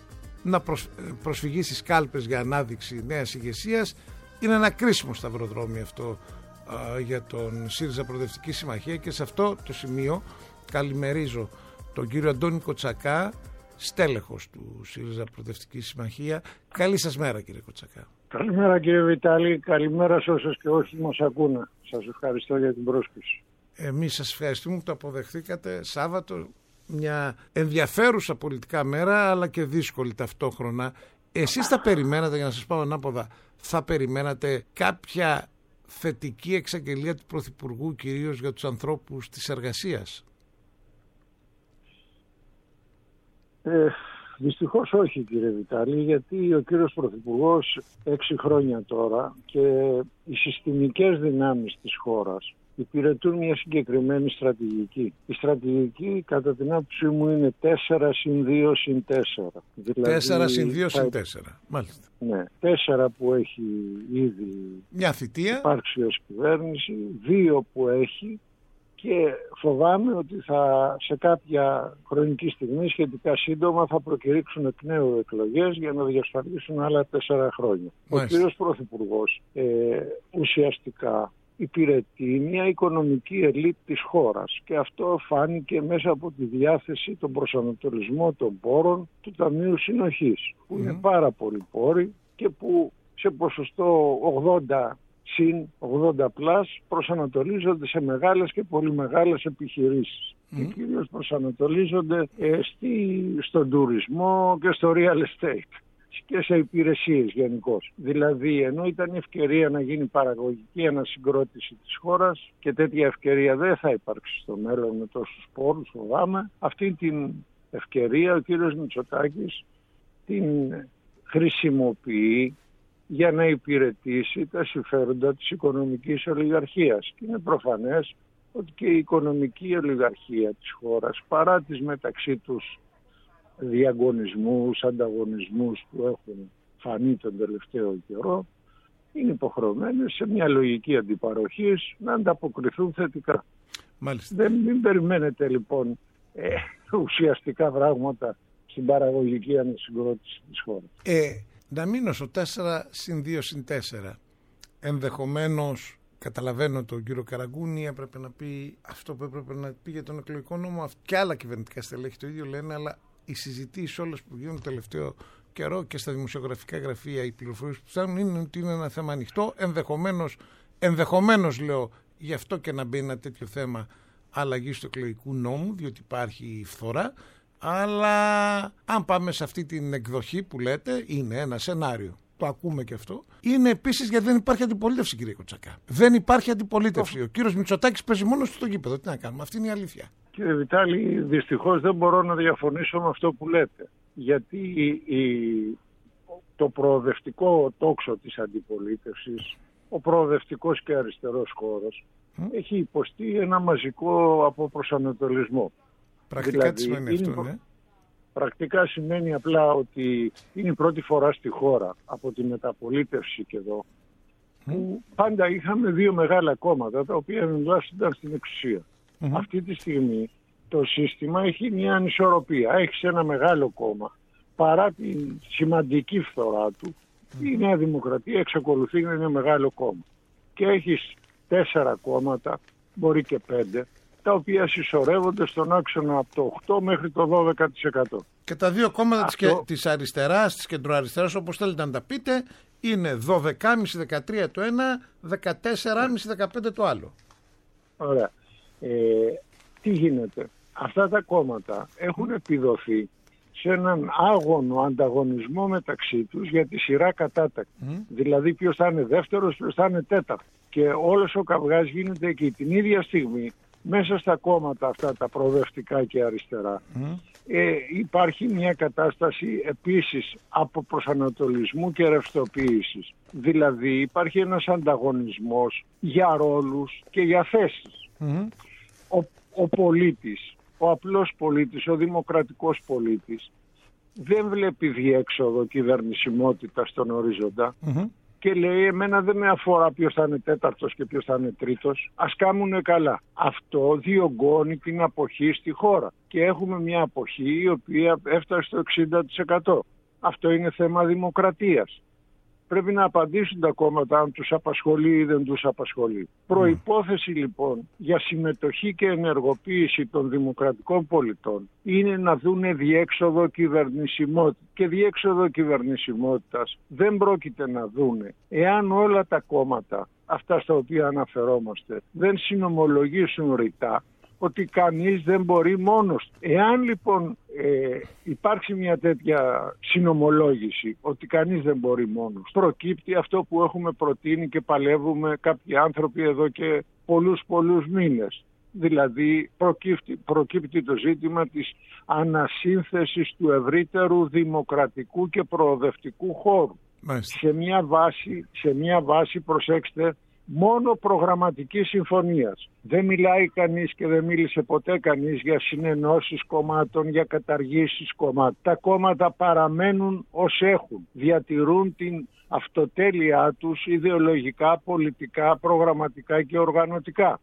να προσφυγεί στις κάλπες για ανάδειξη νέας ηγεσίας. Είναι ένα κρίσιμο σταυροδρόμι αυτό α, για τον ΣΥΡΙΖΑ Προοδευτική Συμμαχία, και σε αυτό το σημείο καλημερίζω τον κύριο Αντώνη Κοτσακά, στέλεχος του ΣΥΡΙΖΑ Προοδευτική Συμμαχία. Καλή σας μέρα, κύριε Κοτσακά. Καλημέρα, κύριε Βιτάλη, καλημέρα σε όσους και όσοι μας ακούνε. Σας ευχαριστώ για την πρόσκληση. Εμείς σας ευχαριστούμε που το αποδεχθήκατε. Σάββατο, μια ενδιαφέρουσα πολιτικά μέρα, αλλά και δύσκολη ταυτόχρονα. Εσείς θα περιμένατε, για να σας πάω ανάποδα, θα περιμένατε κάποια θετική εξαγγελία του Πρωθυπουργού, κυρίως για τους ανθρώπους της εργασίας? Ε, δυστυχώς όχι, κύριε Βιτάλη, γιατί ο κύριος Πρωθυπουργός έξι χρόνια τώρα και οι συστημικές δυνάμεις της χώρας υπηρετούν μια συγκεκριμένη στρατηγική. Η στρατηγική, κατά την άποψή μου, είναι τέσσερα συν δύο συν τέσσερα. Δηλαδή, τέσσερα συν δύο συν τέσσερα, μάλιστα. Ναι, τέσσερα που έχει ήδη μια θητεία υπάρξει ως κυβέρνηση, δύο που έχει, και φοβάμαι ότι θα, σε κάποια χρονική στιγμή, σχετικά σύντομα, θα προκηρύξουν εκ νέου εκλογές για να διασφαλίσουν άλλα τέσσερα χρόνια. Μάλιστα. Ο κύριος Πρωθυπουργός ε, ουσιαστικά υπηρετεί μια οικονομική ελίτ της χώρας, και αυτό φάνηκε μέσα από τη διάθεση, τον προσανατολισμό των πόρων του Ταμείου Συνοχής, που mm. είναι πάρα πολλοί πόροι και που σε ποσοστό ογδόντα συν ογδόντα πλας προσανατολίζονται σε μεγάλες και πολύ μεγάλες επιχειρήσεις mm. και κυρίως προσανατολίζονται ε, στη, στον τουρισμό και στο real estate και σε υπηρεσίες γενικώς. Δηλαδή, ενώ ήταν η ευκαιρία να γίνει παραγωγική ανασυγκρότηση της χώρας, και τέτοια ευκαιρία δεν θα υπάρξει στο μέλλον με τόσους πόρους, φοβάμαι, αυτή την ευκαιρία ο κύριος Μητσοτάκης την χρησιμοποιεί για να υπηρετήσει τα συμφέροντα της οικονομικής ολιγαρχίας. Και είναι προφανές ότι και η οικονομική ολιγαρχία της χώρας, παρά τις μεταξύ τους διαγωνισμούς, ανταγωνισμούς που έχουν φανεί τον τελευταίο καιρό, είναι υποχρεωμένες σε μια λογική αντιπαροχής να ανταποκριθούν θετικά. Μάλιστα. Δεν μην περιμένετε λοιπόν ε, ουσιαστικά πράγματα στην παραγωγική ανασυγκρότηση της χώρας. Ε, να μείνω στο τέσσερα συν δύο συν τέσσερα. Ενδεχομένως, καταλαβαίνω τον κύριο Καραγκούνη, έπρεπε να πει αυτό που έπρεπε να πει για τον εκλογικό νόμο, και άλλα κυβερνητικά στελέχη το ίδιο λένε, αλλά οι συζητήσεις όλες που γίνουν το τελευταίο καιρό και στα δημοσιογραφικά γραφεία, οι πληροφορίες που φτάνουν είναι ότι είναι ένα θέμα ανοιχτό. Ενδεχομένως, ενδεχομένως λέω, γι' αυτό και να μπει ένα τέτοιο θέμα αλλαγή του εκλογικού νόμου, διότι υπάρχει φθορά. Αλλά αν πάμε σε αυτή την εκδοχή που λέτε, είναι ένα σενάριο. Το ακούμε και αυτό. Είναι επίσης γιατί δεν υπάρχει αντιπολίτευση, κύριε Κοτσακά. Δεν υπάρχει αντιπολίτευση. Ο κύριος Μητσοτάκης παίζει μόνος του στο γήπεδο. Τι να κάνουμε, αυτή είναι η αλήθεια. Κύριε Βιτάλη, δυστυχώς δεν μπορώ να διαφωνήσω με αυτό που λέτε. Γιατί η, το προοδευτικό τόξο της αντιπολίτευσης, ο προοδευτικός και αριστερός χώρος, mm. έχει υποστεί ένα μαζικό αποπροσανατολισμό. Πρακτικά δηλαδή, τι σημαίνει αυτό, προ... ναι. Πρακτικά σημαίνει απλά ότι είναι η πρώτη φορά στη χώρα από τη μεταπολίτευση και εδώ mm. που πάντα είχαμε δύο μεγάλα κόμματα τα οποία ήταν στην εξουσία. Mm-hmm. Αυτή τη στιγμή το σύστημα έχει μια ανισορροπία. Έχει ένα μεγάλο κόμμα, παρά τη σημαντική φθορά του, mm-hmm. η Νέα Δημοκρατία εξακολουθεί να είναι μεγάλο κόμμα. Και έχεις τέσσερα κόμματα, μπορεί και πέντε, τα οποία συσσωρεύονται στον άξονα από το οκτώ μέχρι το δώδεκα τοις εκατό. Και τα δύο κόμματα Αυτό... της αριστεράς, της κεντροαριστεράς, όπως θέλετε να τα πείτε, είναι δώδεκα κόμμα πέντε δεκατρία το ένα, δεκατέσσερα κόμμα πέντε δεκαπέντε το άλλο. Ωραία. Ε, τι γίνεται. Αυτά τα κόμματα έχουν επιδοθεί σε έναν άγωνο ανταγωνισμό μεταξύ τους για τη σειρά κατάταξη. Mm. Δηλαδή ποιος θα είναι δεύτερος, ποιος θα είναι τέταρτος. Και όλος ο καυγάς γίνεται εκεί την ίδια στιγμή. Μέσα στα κόμματα αυτά τα προοδευτικά και αριστερά mm. ε, υπάρχει μια κατάσταση επίσης από προσανατολισμού και ρευστοποίησης. Δηλαδή υπάρχει ένας ανταγωνισμός για ρόλους και για θέσεις. Mm. Ο, ο πολίτης, ο απλός πολίτης, ο δημοκρατικός πολίτης δεν βλέπει διέξοδο κυβερνησιμότητα στον ορίζοντα mm-hmm. και λέει εμένα δεν με αφορά ποιος θα είναι τέταρτος και ποιος θα είναι τρίτος, ας κάνουνε καλά. Αυτό διωγγώνει την αποχή στη χώρα και έχουμε μια αποχή η οποία έφτασε στο εξήντα τοις εκατό. Αυτό είναι θέμα δημοκρατίας. Πρέπει να απαντήσουν τα κόμματα αν τους απασχολεί ή δεν τους απασχολεί. Mm. Προϋπόθεση λοιπόν για συμμετοχή και ενεργοποίηση των δημοκρατικών πολιτών είναι να δούνε διέξοδο κυβερνησιμότητα. Και διέξοδο κυβερνησιμότητας δεν πρόκειται να δούνε εάν όλα τα κόμματα, αυτά στα οποία αναφερόμαστε, δεν συνομολογήσουν ρητά ότι κανείς δεν μπορεί μόνος. Εάν λοιπόν ε, υπάρξει μια τέτοια συνομολόγηση ότι κανείς δεν μπορεί μόνος, προκύπτει αυτό που έχουμε προτείνει και παλεύουμε κάποιοι άνθρωποι εδώ και πολλούς πολλούς μήνες. Δηλαδή προκύπτει, προκύπτει το ζήτημα της ανασύνθεσης του ευρύτερου δημοκρατικού και προοδευτικού χώρου. Σε μια βάση, σε μια βάση, προσέξτε, μόνο προγραμματικής συμφωνίας. Δεν μιλάει κανείς και δεν μίλησε ποτέ κανείς για συνενώσεις κομμάτων, για καταργήσεις κομμάτων. Τα κόμματα παραμένουν ως έχουν. Διατηρούν την αυτοτέλειά τους ιδεολογικά, πολιτικά, προγραμματικά και οργανωτικά.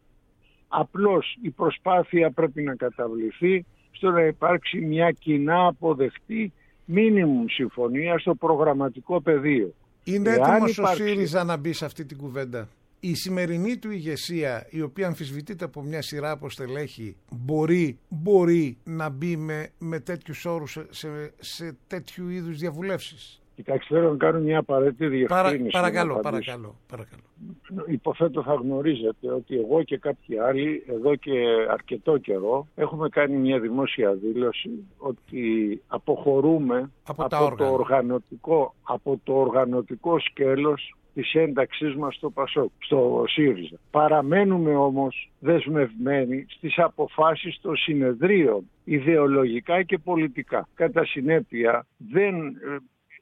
Απλώς η προσπάθεια πρέπει να καταβληθεί στο να υπάρξει μια κοινά αποδεκτή μίνιμουμ συμφωνία στο προγραμματικό πεδίο. Είναι έτοιμος υπάρξει... ο ΣΥΡΙΖΑ να μπει σε αυτή την κουβέντα? Η σημερινή του ηγεσία, η οποία αμφισβητείται από μια σειρά από στελέχη, μπορεί, μπορεί να μπει με, με τέτοιους όρους σε, σε, σε τέτοιου είδους διαβουλεύσεις? Κοιτάξτε, θέλω να κάνω μια απαραίτητη διευκρίνηση. Παρα, παρακαλώ, παρακαλώ, παρακαλώ. Υποθέτω θα γνωρίζετε ότι εγώ και κάποιοι άλλοι εδώ και αρκετό καιρό έχουμε κάνει μια δημόσια δήλωση ότι αποχωρούμε από, από, το, οργανωτικό, από το οργανωτικό σκέλος της ένταξής μας στο ΠΑΣΟΚ, στο ΣΥΡΙΖΑ. Παραμένουμε όμως δεσμευμένοι στις αποφάσεις των συνεδρίων, ιδεολογικά και πολιτικά. Κατά συνέπεια δεν...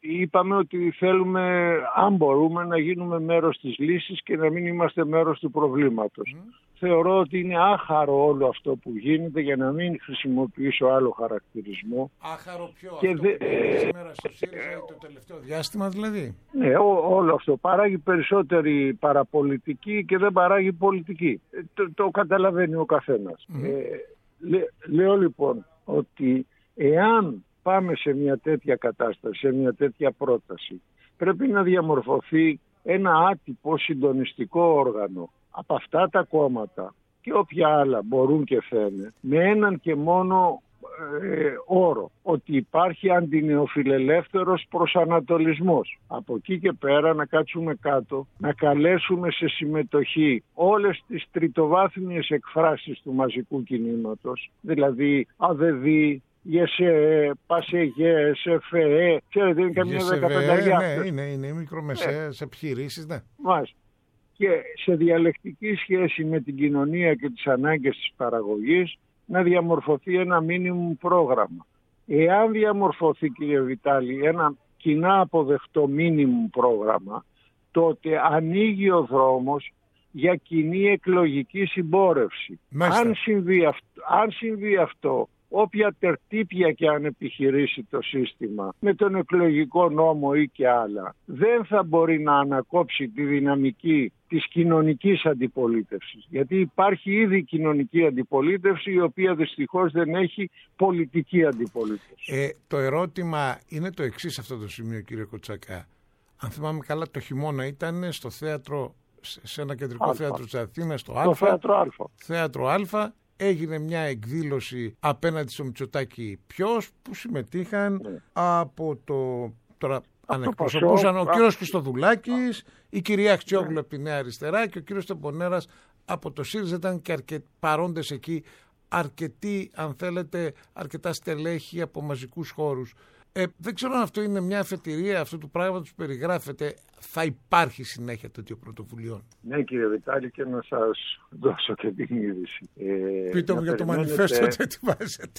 είπαμε ότι θέλουμε, αν μπορούμε, να γίνουμε μέρος της λύσης και να μην είμαστε μέρος του προβλήματος. Mm. Θεωρώ ότι είναι άχαρο όλο αυτό που γίνεται, για να μην χρησιμοποιήσω άλλο χαρακτηρισμό. Άχαρο ποιο, και αυτό δε... που ε... σήμερα στο ΣΥΡΙΖΑ το τελευταίο διάστημα δηλαδή? Ναι, ό, όλο αυτό παράγει περισσότερη παραπολιτική και δεν παράγει πολιτική. Το, το καταλαβαίνει ο καθένας. Mm. Ε, λέ, λέω λοιπόν ότι εάν πάμε σε μια τέτοια κατάσταση, σε μια τέτοια πρόταση, πρέπει να διαμορφωθεί ένα άτυπο συντονιστικό όργανο από αυτά τα κόμματα και όποια άλλα μπορούν και θένε, με έναν και μόνο ε, όρο, ότι υπάρχει αντινεοφιλελεύθερος προσανατολισμός. Από εκεί και πέρα να κάτσουμε κάτω, να καλέσουμε σε συμμετοχή όλες τις τριτοβάθμιες εκφράσεις του μαζικού κινήματος, δηλαδή ΑΔΕΔΗ, ΓΕΣΕΕ, ΠΑΣΕΓΕ, ΣΕΦΕΕ, ξέρετε, είναι καμιά δεκαπενταριά. Ναι, είναι, είναι μικρομεσαίες επιχειρήσεις, ναι. Μας. Και σε διαλεκτική σχέση με την κοινωνία και τις ανάγκες της παραγωγής να διαμορφωθεί ένα μίνιμουμ πρόγραμμα. Εάν διαμορφωθεί, κύριε Βιτάλη, ένα κοινά αποδεκτό μίνιμουμ πρόγραμμα, τότε ανοίγει ο δρόμος για κοινή εκλογική συμπόρευση. Αν συμβεί, αυτό, αν συμβεί αυτό, όποια τερτύπια και αν επιχειρήσει το σύστημα με τον εκλογικό νόμο ή και άλλα, δεν θα μπορεί να ανακόψει τη δυναμική της κοινωνικής αντιπολίτευσης. Γιατί υπάρχει ήδη κοινωνική αντιπολίτευση, η οποία δυστυχώς δεν έχει πολιτική αντιπολίτευση. Ε, το ερώτημα είναι το εξής αυτό το σημείο, κύριε Κοτσακά. Αν θυμάμαι καλά, το χειμώνα ήταν στο θέατρο, σε ένα κεντρικό Αλφα. θέατρο της Αθήνας, στο το Αλφα. Θέατρο Αλφα. Θέατρο Αλφα. Έγινε μια εκδήλωση απέναντι στο Μητσοτάκη ποιος, που συμμετείχαν ναι. από το... Τώρα ανεκπροσωπούσαν ο κύριος Χριστοδουλάκης, η κυρία Αξιόγλου ναι. από τη Νέα Αριστερά και ο κύριος Τεμπονέρας από το ΣΥΡΙΖΑ. Ήταν και αρκε... παρόντες εκεί αρκετοί, αν θέλετε, αρκετά στελέχη από μαζικούς χώρους. Ε, δεν ξέρω αν αυτό είναι μια αφετηρία αυτού του πράγματος που περιγράφεται. Θα υπάρχει συνέχεια τέτοιο πρωτοβουλειών? Ναι, κύριε Βιτάλη, και να σας δώσω και την είδηση. Ε, Πείτε μου για το μανιφέστο ότι ετοιμάζετε.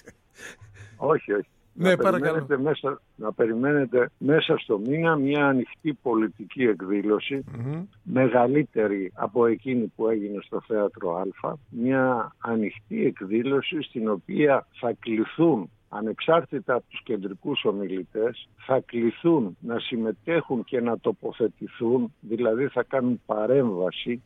Όχι, όχι. Ναι, να, παρακαλώ. περιμένετε μέσα, να περιμένετε μέσα στο μήνα μια ανοιχτή πολιτική εκδήλωση, mm-hmm. μεγαλύτερη από εκείνη που έγινε στο Θέατρο Αλφα. Μια ανοιχτή εκδήλωση στην οποία θα κληθούν, ανεξάρτητα από τους κεντρικούς ομιλητές, θα κληθούν να συμμετέχουν και να τοποθετηθούν, δηλαδή θα κάνουν παρέμβαση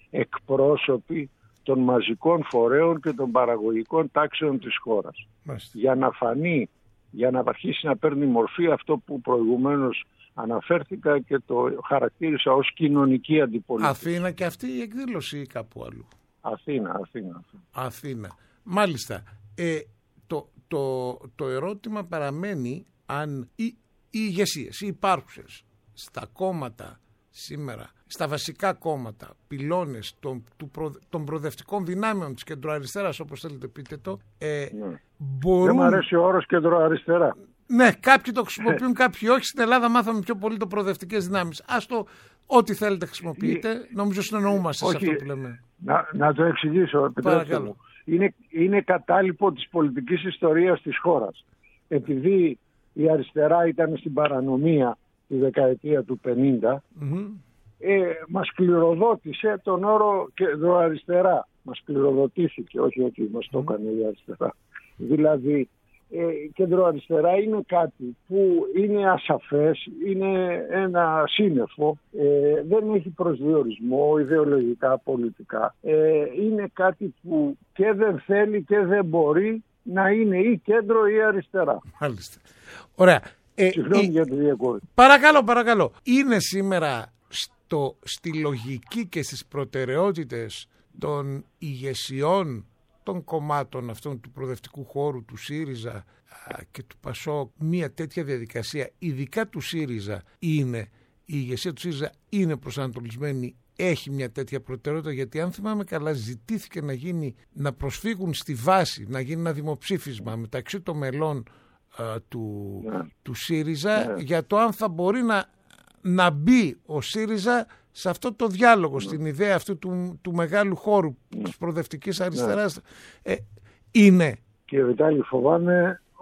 εκπρόσωποι των μαζικών φορέων και των παραγωγικών τάξεων της χώρας. Μάλιστα. Για να φανεί, για να αρχίσει να παίρνει μορφή αυτό που προηγουμένως αναφέρθηκα και το χαρακτήρισα ως κοινωνική αντιπολίτευση. Αθήνα και αυτή η εκδήλωση ή κάπου αλλού? Αθήνα, Αθήνα. Αθήνα. Αθήνα. Μάλιστα. Ε, το, το, το ερώτημα παραμένει αν οι, οι ηγεσίες, οι υπάρχουσες στα κόμματα σήμερα, στα βασικά κόμματα, πυλώνες των, του προ, των προοδευτικών δυνάμεων της κεντροαριστεράς, όπως θέλετε πείτε το, ε, ναι. μπορούν... Δεν μου αρέσει ο όρος κεντροαριστερά. Ναι, κάποιοι το χρησιμοποιούν, κάποιοι όχι. Στην Ελλάδα μάθαμε πιο πολύ το προοδευτικές δυνάμεις. Ας το, ό,τι θέλετε χρησιμοποιείτε. Ε, νομίζω συνεννοούμαστε σε αυτό που λέμε. Να, να το εξηγήσω. Παρακαλώ. Είναι, είναι κατάλοιπο της πολιτικής ιστορίας της χώρας. Επειδή η αριστερά ήταν στην παρανομία τη δεκαετία του πενήντα, mm-hmm. ε, μας κληροδότησε τον όρο κεντροαριστερά. Μας κληροδοτήθηκε, όχι ότι μας το έκανε mm-hmm. η αριστερά. Δηλαδή, ε, κεντροαριστερά είναι κάτι που είναι ασαφές, είναι ένα σύννεφο, ε, δεν έχει προσδιορισμό ιδεολογικά, πολιτικά. Ε, είναι κάτι που και δεν θέλει και δεν μπορεί να είναι ή κέντρο ή αριστερά. Μάλιστα. Ωραία. Ε, Συγγνώμη ε, για τη διακόρυξη. Παρακαλώ, παρακαλώ. Είναι σήμερα στο, στη λογική και στις προτεραιότητες των ηγεσιών των κομμάτων αυτών του προοδευτικού χώρου, του ΣΥΡΙΖΑ και του ΠΑΣΟΚ, μια τέτοια διαδικασία, ειδικά του ΣΥΡΙΖΑ, είναι, η ηγεσία του ΣΥΡΙΖΑ είναι προσανατολισμένη, έχει μια τέτοια προτεραιότητα? Γιατί αν θυμάμαι καλά, ζητήθηκε να γίνει, να προσφύγουν στη βάση, να γίνει ένα δημοψήφισμα μεταξύ των μελών α, του, yeah. του ΣΥΡΙΖΑ yeah. για το αν θα μπορεί να, να μπει ο ΣΥΡΙΖΑ σε αυτό το διάλογο, yeah. στην ιδέα αυτού του, του μεγάλου χώρου yeah. της προοδευτικής αριστεράς. Yeah. Ε, είναι. Κύριε Βιτάλη, φοβάμαι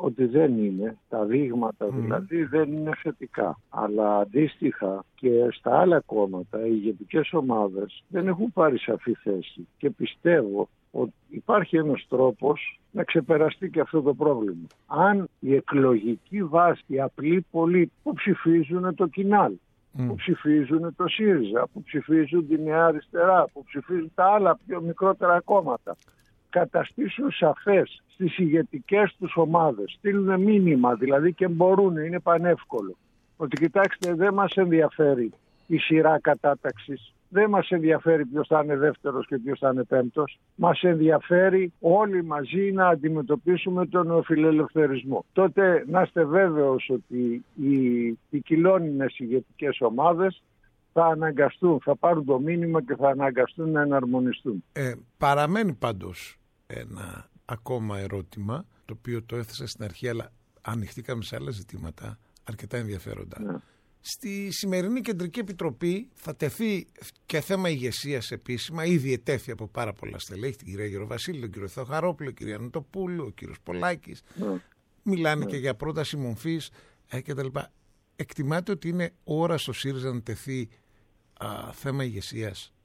ότι δεν είναι, τα δείγματα δηλαδή mm. δεν είναι θετικά. Αλλά αντίστοιχα και στα άλλα κόμματα, οι ηγετικές ομάδες δεν έχουν πάρει σαφή θέση και πιστεύω ότι υπάρχει ένας τρόπος να ξεπεραστεί και αυτό το πρόβλημα. Αν η εκλογική βάση, οι απλοί πολίτες που ψηφίζουν το Κινάλ, mm. που ψηφίζουν το ΣΥΡΙΖΑ, που ψηφίζουν τη Νέα Αριστερά, που ψηφίζουν τα άλλα πιο μικρότερα κόμματα, καταστήσουν σαφές στις ηγετικές τους ομάδες, στείλουν μήνυμα δηλαδή και μπορούν, είναι πανεύκολο, ότι κοιτάξτε, δεν μας ενδιαφέρει η σειρά κατάταξης, δεν μας ενδιαφέρει ποιος θα είναι δεύτερος και ποιος θα είναι πέμπτος, μας ενδιαφέρει όλοι μαζί να αντιμετωπίσουμε τον νεοφιλελευθερισμό. Τότε να είστε βέβαιος ότι οι ποικιλώνυμες ηγετικές ομάδες θα αναγκαστούν, θα πάρουν το μήνυμα και θα αναγκαστούν να εναρμονιστούν. Ε, παραμένει πάντως ένα ακόμα ερώτημα, το οποίο το έθεσα στην αρχή, αλλά ανοιχτήκαμε σε άλλα ζητήματα αρκετά ενδιαφέροντα. Ναι. Στη σημερινή Κεντρική Επιτροπή θα τεθεί και θέμα ηγεσίας επίσημα, ήδη ετέθη από πάρα πολλά στελέχη, την κυρία Γεροβασίλη, τον κύριο Θεοχαρόπουλο, τον κύριο Ανωτοπούλου, ο κύριος Πολάκης. Ναι. Μιλάνε ναι. και για πρόταση μορφής ε, κτλ. Εκτιμάτε ότι είναι ώρα στο ΣΥΡΙΖΑ να τεθεί α, θέμα ηγεσίας?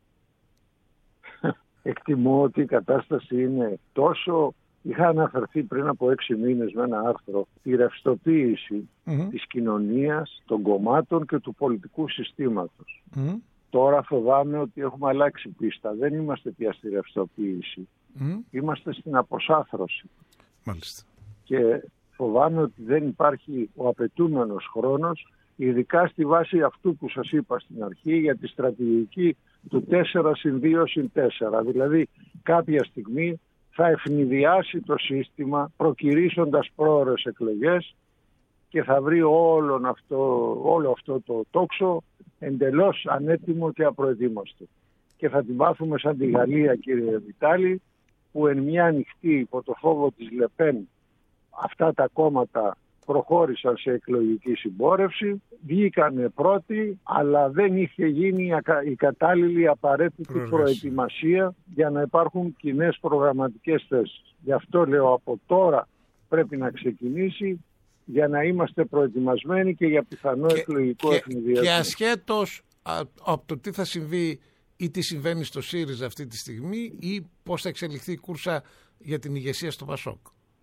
Εκτιμώ ότι η κατάσταση είναι τόσο... Είχα αναφερθεί πριν από έξι μήνες με ένα άρθρο τη ρευστοποίηση mm-hmm. της κοινωνίας, των κομμάτων και του πολιτικού συστήματος. Mm-hmm. Τώρα φοβάμαι ότι έχουμε αλλάξει πίστα. Δεν είμαστε πια στη ρευστοποίηση. Mm-hmm. Είμαστε στην αποσάθρωση. Μάλιστα. Και φοβάμαι ότι δεν υπάρχει ο απαιτούμενος χρόνος, ειδικά στη βάση αυτού που σας είπα στην αρχή για τη στρατηγική του τέσσερα συν δύο συν τέσσερα. Δηλαδή κάποια στιγμή θα ευνηδιάσει το σύστημα προκυρήσοντας πρόωρες εκλογές και θα βρει όλο αυτό, όλο αυτό το τόξο εντελώς ανέτοιμο και απροετοίμαστο. Και θα την πάθουμε σαν τη Γαλλία, κύριε Βιτάλη, που εν μια νυχτή υπό το φόβο της Λεπέν αυτά τα κόμματα προχώρησαν σε εκλογική συμπόρευση, βγήκανε πρώτοι, αλλά δεν είχε γίνει η κατάλληλη απαραίτητη Προγράση. προετοιμασία για να υπάρχουν κοινές προγραμματικές θέσεις. Γι' αυτό λέω από τώρα πρέπει να ξεκινήσει για να είμαστε προετοιμασμένοι και για πιθανό και, εκλογικό ευνηδιασμό. Και ασχέτως από το τι θα συμβεί ή τι συμβαίνει στο ΣΥΡΙΖΑ αυτή τη στιγμή ή πώς θα εξελιχθεί η κούρσα για την ηγεσία στο ΠΑΣΟΚ.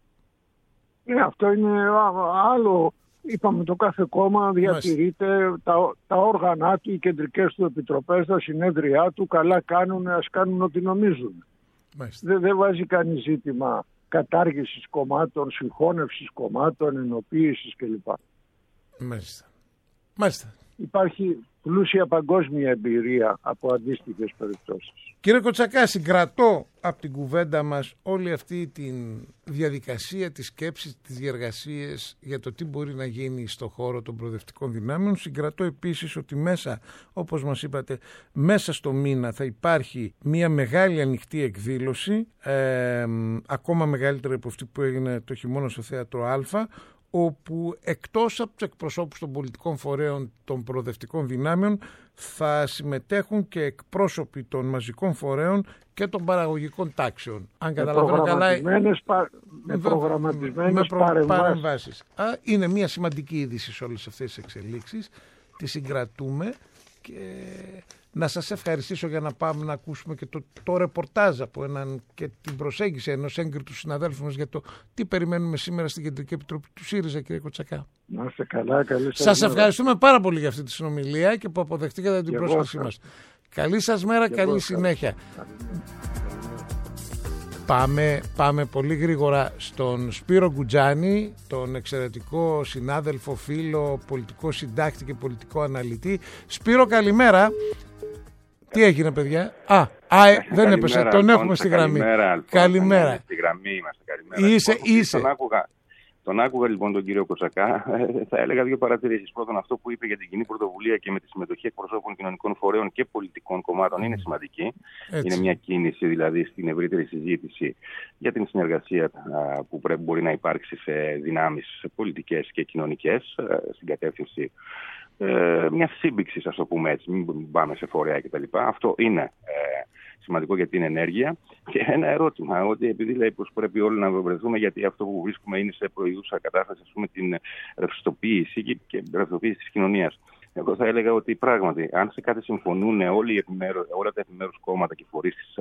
Ναι, αυτό είναι άλλο. Είπαμε, το κάθε κόμμα διατηρείται τα, τα όργανα του, οι κεντρικές του επιτροπές, τα συνέδριά του, καλά κάνουν, ας κάνουν ό,τι νομίζουν. Δεν, δεν βάζει κανείς ζήτημα κατάργησης κομμάτων, συγχώνευσης κομμάτων, ενοποίησης κλπ. Μάλιστα. Μάλιστα. Υπάρχει πλούσια παγκόσμια εμπειρία από αντίστοιχες περιπτώσεις. Κύριε Κοτσακά, συγκρατώ από την κουβέντα μας όλη αυτή τη διαδικασία, τις σκέψεις, τις διεργασίες για το τι μπορεί να γίνει στο χώρο των προοδευτικών δυνάμεων. Συγκρατώ επίσης ότι μέσα, όπως μας είπατε, μέσα στο μήνα θα υπάρχει μια μεγάλη ανοιχτή εκδήλωση, ε, ακόμα μεγαλύτερη από αυτή που έγινε το χειμώνα στο Θέατρο Α, όπου εκτός από τους εκπροσώπους των πολιτικών φορέων των προοδευτικών δυνάμεων θα συμμετέχουν και εκπρόσωποι των μαζικών φορέων και των παραγωγικών τάξεων. Αν καταλαβαίνω καλά, πα... με προγραμματισμένες με προ... παρεμβάσεις. παρεμβάσεις. Α, είναι μια σημαντική είδηση σε όλες αυτές τις εξελίξεις. Τη συγκρατούμε και να σας ευχαριστήσω για να πάμε να ακούσουμε και το, το ρεπορτάζ από έναν και την προσέγγιση ενός έγκριτου συναδέλφου μας για το τι περιμένουμε σήμερα στην Κεντρική Επιτροπή του ΣΥΡΙΖΑ, κύριε Κοτσακά. Να είστε καλά, καλή σας Σας μέρα. Ευχαριστούμε πάρα πολύ για αυτή τη συνομιλία και που αποδεχτήκατε την πρόσκλησή μας. Καλή σας μέρα, και καλή συνέχεια. Πάμε, πάμε πολύ γρήγορα στον Σπύρο Γκουτζάνη, τον εξαιρετικό συνάδελφο, φίλο, πολιτικό συντάκτη και πολιτικό αναλυτή. Σπύρο, καλημέρα. Τι έγινε, παιδιά? Α, α ε, δεν έπεσε. Τον έχουμε στη γραμμή. Καλημέρα. Καλημέρα. Στη γραμμή είμαστε. Καλημέρα. Είσαι, λοιπόν, είσαι. Τον άκουγα, τον άκουγα λοιπόν τον κύριο Κοτσακά. Θα έλεγα δύο παρατηρήσεις. Πρώτον, αυτό που είπε για την κοινή πρωτοβουλία και με τη συμμετοχή εκπροσώπων κοινωνικών φορέων και πολιτικών κομμάτων είναι σημαντική. Έτσι. Είναι μια κίνηση δηλαδή στην ευρύτερη συζήτηση για την συνεργασία που πρέπει μπορεί να υπάρξει σε δυνάμεις πολιτικές και κοινωνικές στην κατεύθυνση ε, μια σύμπηξη, ας το πούμε έτσι, μην πάμε σε φορέα κτλ. Αυτό είναι ε, σημαντικό για την ενέργεια. Και ένα ερώτημα, ότι επειδή λέει πως πρέπει όλοι να βρεθούμε, γιατί αυτό που βρίσκουμε είναι σε προηγούσα κατάσταση, ας πούμε, την ρευστοποίηση και ρευστοποίηση της κοινωνίας. Εγώ θα έλεγα ότι πράγματι, αν σε κάτι συμφωνούν όλοι οι επιμέρους, όλα τα επιμέρους κόμματα και φορείς της,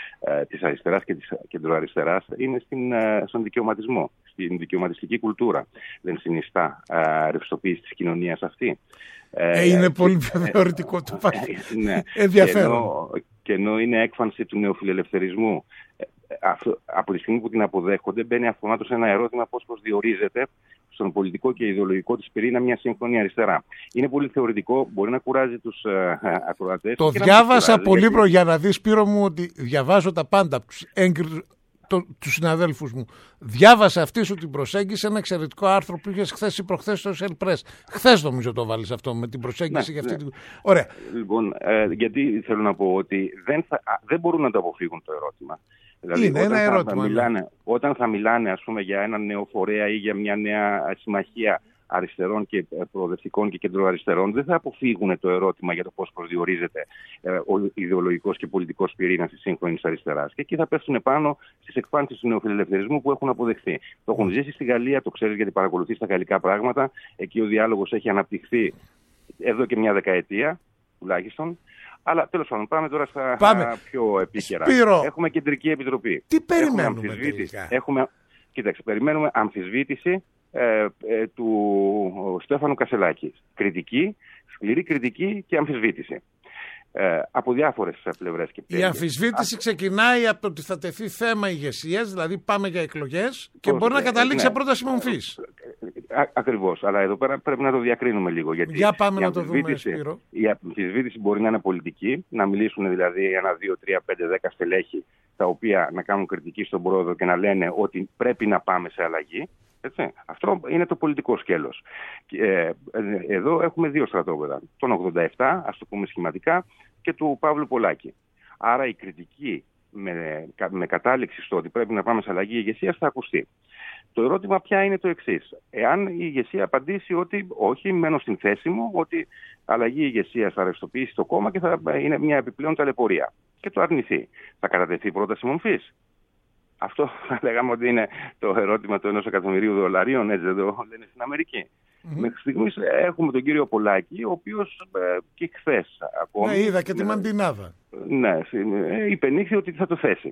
της αριστεράς και της κεντροαριστεράς, είναι στην, στον δικαιωματισμό, στην δικαιωματιστική κουλτούρα. Δεν συνιστά ρευστοποίηση της κοινωνίας αυτή. Ε, είναι ε, πολύ πιο θεωρητικό το πάει. Ναι. Ενδιαφέρον. Και ενώ, και ενώ είναι έκφανση του νεοφιλελευθερισμού, αυτό, από τη στιγμή που την αποδέχονται, μπαίνει αυτομάτως ένα ερώτημα πώς προσδιορίζεται στον πολιτικό και ιδεολογικό της πυρήνα μια σύγχρονη αριστερά. Είναι πολύ θεωρητικό, μπορεί να κουράζει τους ε, ακροατές. Το διάβασα κουράζει, πολύ γιατί... προ για να δεις, Σπύρο μου, ότι διαβάζω τα πάντα τους, έγκρι... το, τους συναδέλφους μου. Διάβασα αυτή σου την προσέγγιση, ένα εξαιρετικό άρθρο που είχες χθες ή προχθές στο Shell Press. Χθες νομίζω το βάλεις αυτό με την προσέγγιση. Ναι, για αυτή ναι. την... Ωραία. Λοιπόν, ε, γιατί θέλω να πω ότι δεν, θα, δεν μπορούν να το αποφύγουν το ερώτημα. Δηλαδή, είναι ένα ερώτημα. Θα μιλάνε, όταν θα μιλάνε, ας πούμε, για ένα νέο φορέα ή για μια νέα συμμαχία αριστερών και προοδευτικών και κεντροαριστερών, δεν θα αποφύγουν το ερώτημα για το πώς προσδιορίζεται ε, ο ιδεολογικός και πολιτικός πυρήνας της σύγχρονης αριστεράς. Και εκεί θα πέφτουν πάνω στις εκφάνσεις του νεοφιλελευθερισμού που έχουν αποδεχθεί. Το έχουν ζήσει στη Γαλλία, το ξέρεις γιατί παρακολουθείς τα γαλλικά πράγματα. Εκεί ο διάλογος έχει αναπτυχθεί εδώ και μια δεκαετία τουλάχιστον. Αλλά τέλος πάντων, πάμε τώρα στα πάμε. πιο επίκαιρα. Σπύρο. Έχουμε κεντρική επιτροπή. Τι περιμένουμε τελικά. Έχουμε, κοίταξε, περιμένουμε αμφισβήτηση ε, ε, του Στέφανου Κασελάκη. Κριτική, σκληρή κριτική και αμφισβήτηση. Ε, από διάφορες πλευρές και πτέρυγες. Η αμφισβήτηση Α... ξεκινάει από το ότι θα τεθεί θέμα ηγεσίας, δηλαδή πάμε για εκλογές και μπορεί να καταλήξει σε πρόταση μομφής. Ακριβώς, αλλά εδώ πέρα πρέπει να το διακρίνουμε λίγο. Γιατί για πάμε να το δούμε, Σπύρο. Η αμφισβήτηση μπορεί να είναι πολιτική, να μιλήσουν δηλαδή ένα, δύο, τρία, πέντε, δέκα στελέχη τα οποία να κάνουν κριτική στον πρόεδρο και να λένε ότι πρέπει να πάμε σε αλλαγή. Έτσι. Αυτό είναι το πολιτικό σκέλος. Ε, εδώ έχουμε δύο στρατόπεδα. Τον ογδόντα επτά, ας το πούμε σχηματικά, και του Παύλου Πολάκη. Άρα η κριτική με, με κατάληξη στο ότι πρέπει να πάμε σε αλλαγή ηγεσίας θα ακουστεί. Το ερώτημα πια είναι το εξής. Εάν η ηγεσία απαντήσει ότι όχι, μένω στην θέση μου, ότι αλλαγή ηγεσίας θα ρευστοποιήσει το κόμμα και θα είναι μια επιπλέον ταλαιπωρία, και το αρνηθεί, θα κατατεθεί πρόταση μομφής. Αυτό θα λέγαμε ότι είναι το ερώτημα του ενός εκατομμυρίου δολαρίων, έτσι δεν το λένε στην Αμερική. Mm-hmm. Μέχρι στιγμής έχουμε τον κύριο Πολάκη, ο οποίος ε, και χθες ακόμη... Ναι, είδα και τη Μαντινάδα. Ναι, υπενήχθη ότι θα το θέσει.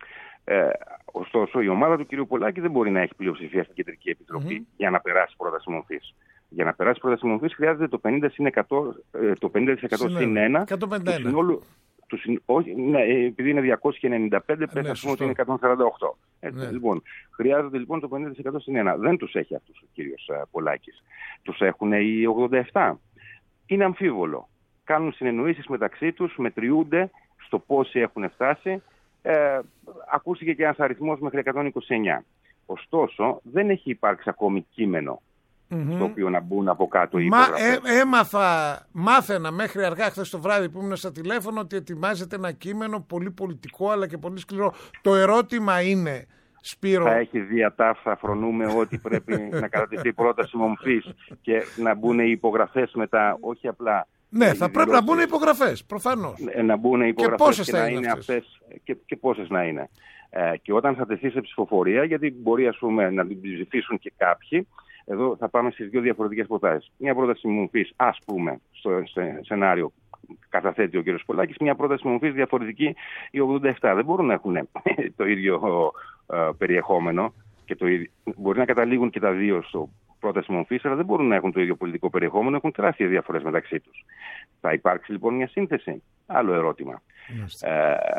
Ε, ωστόσο, η ομάδα του κύριου Πολάκη δεν μπορεί να έχει πλειοψηφία στην Κεντρική Επιτροπή mm-hmm. για να περάσει πρόταση μομφής. Για να περάσει πρόταση μομφής χρειάζεται το πενήντα τοις εκατό, το πενήντα τοις εκατό συν ένα του συνόλου. Του, όχι, ναι, επειδή είναι διακόσια ενενήντα πέντε, ναι, πες πούμε ότι είναι εκατόν σαράντα οκτώ. Έτσι, ναι. Λοιπόν, χρειάζεται λοιπόν το πενήντα τοις εκατό συν ένα. Δεν τους έχει αυτούς ο κύριος uh, Πολάκης. Τους έχουν οι ογδόντα επτά. Είναι αμφίβολο. Κάνουν συνεννοήσεις μεταξύ τους, μετριούνται στο πόσοι έχουν φτάσει. Ε, ακούστηκε και ένας αριθμός μέχρι εκατόν είκοσι εννιά. Ωστόσο, δεν έχει υπάρξει ακόμη κείμενο. Mm-hmm. Στο οποίο να μπουν από κάτω οι Μα, ε, έμαθα, μάθαινα μέχρι αργά χθες το βράδυ που ήμουν στα τηλέφωνο ότι ετοιμάζεται ένα κείμενο πολύ πολιτικό αλλά και πολύ σκληρό. Το ερώτημα είναι, Σπύρο... Θα έχει διατάφθα, φρονούμε ότι πρέπει να κατατεθεί πρόταση μομφής και να μπουν οι υπογραφές μετά, όχι απλά... Ναι, θα πρέπει να μπουν οι υπογραφές, προφανώς. Να μπουν οι υπογραφές και, πόσες και θα να είναι είναι αυτές. αυτές και, και πόσες να είναι. Ε, και όταν θα τεθεί σε ψηφοφορία, γιατί μπορεί ας πούμε να την ψηφίσουν και κάποιοι, εδώ θα πάμε στις δύο διαφορετικές προτάσεις. Μια πρόταση μομφής, ας πούμε, στο σενάριο καταθέτει ο κ. Πολάκης, μια πρόταση μομφής διαφορετική οι ογδόντα επτά. Δεν μπορούν να έχουν το ίδιο uh, περιεχόμενο και το ίδιο, μπορεί να καταλήγουν και τα δύο στο πρόταση μομφής, αλλά δεν μπορούν να έχουν το ίδιο πολιτικό περιεχόμενο, έχουν τεράστιες διαφορές μεταξύ τους. Θα υπάρξει λοιπόν μια σύνθεση. Άλλο ερώτημα. Ε,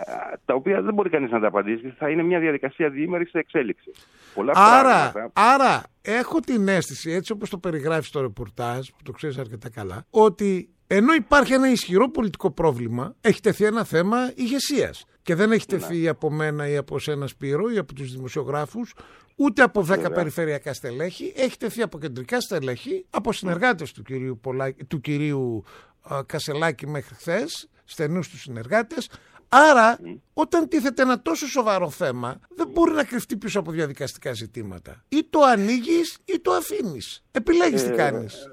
τα οποία δεν μπορεί κανείς να τα απαντήσει. Θα είναι μια διαδικασία διήμερης σε εξέλιξη. Πολλά άρα, πράγματα... άρα έχω την αίσθηση, έτσι όπως το περιγράφει στο ρεπορτάζ, που το ξέρεις αρκετά καλά, ότι ενώ υπάρχει ένα ισχυρό πολιτικό πρόβλημα, έχει τεθεί ένα θέμα ηγεσίας. Και δεν έχει τεθεί ναι. από μένα ή από σένα, Σπύρο, ή από τους δημοσιογράφους, ούτε από δέκα Βέβαια. περιφερειακά στελέχη. Έχει τεθεί από κεντρικά στελέχη, από συνεργάτες του κυρίου, Πολάκη, του κυρίου uh, Κασελάκη μέχρι χθες, στενούς τους συνεργάτες. Άρα, mm. όταν τίθεται ένα τόσο σοβαρό θέμα, δεν μπορεί να κρυφτεί πίσω από διαδικαστικά ζητήματα. Ή το ανοίγεις ή το αφήνεις. Επιλέγεις ε, τι κάνεις.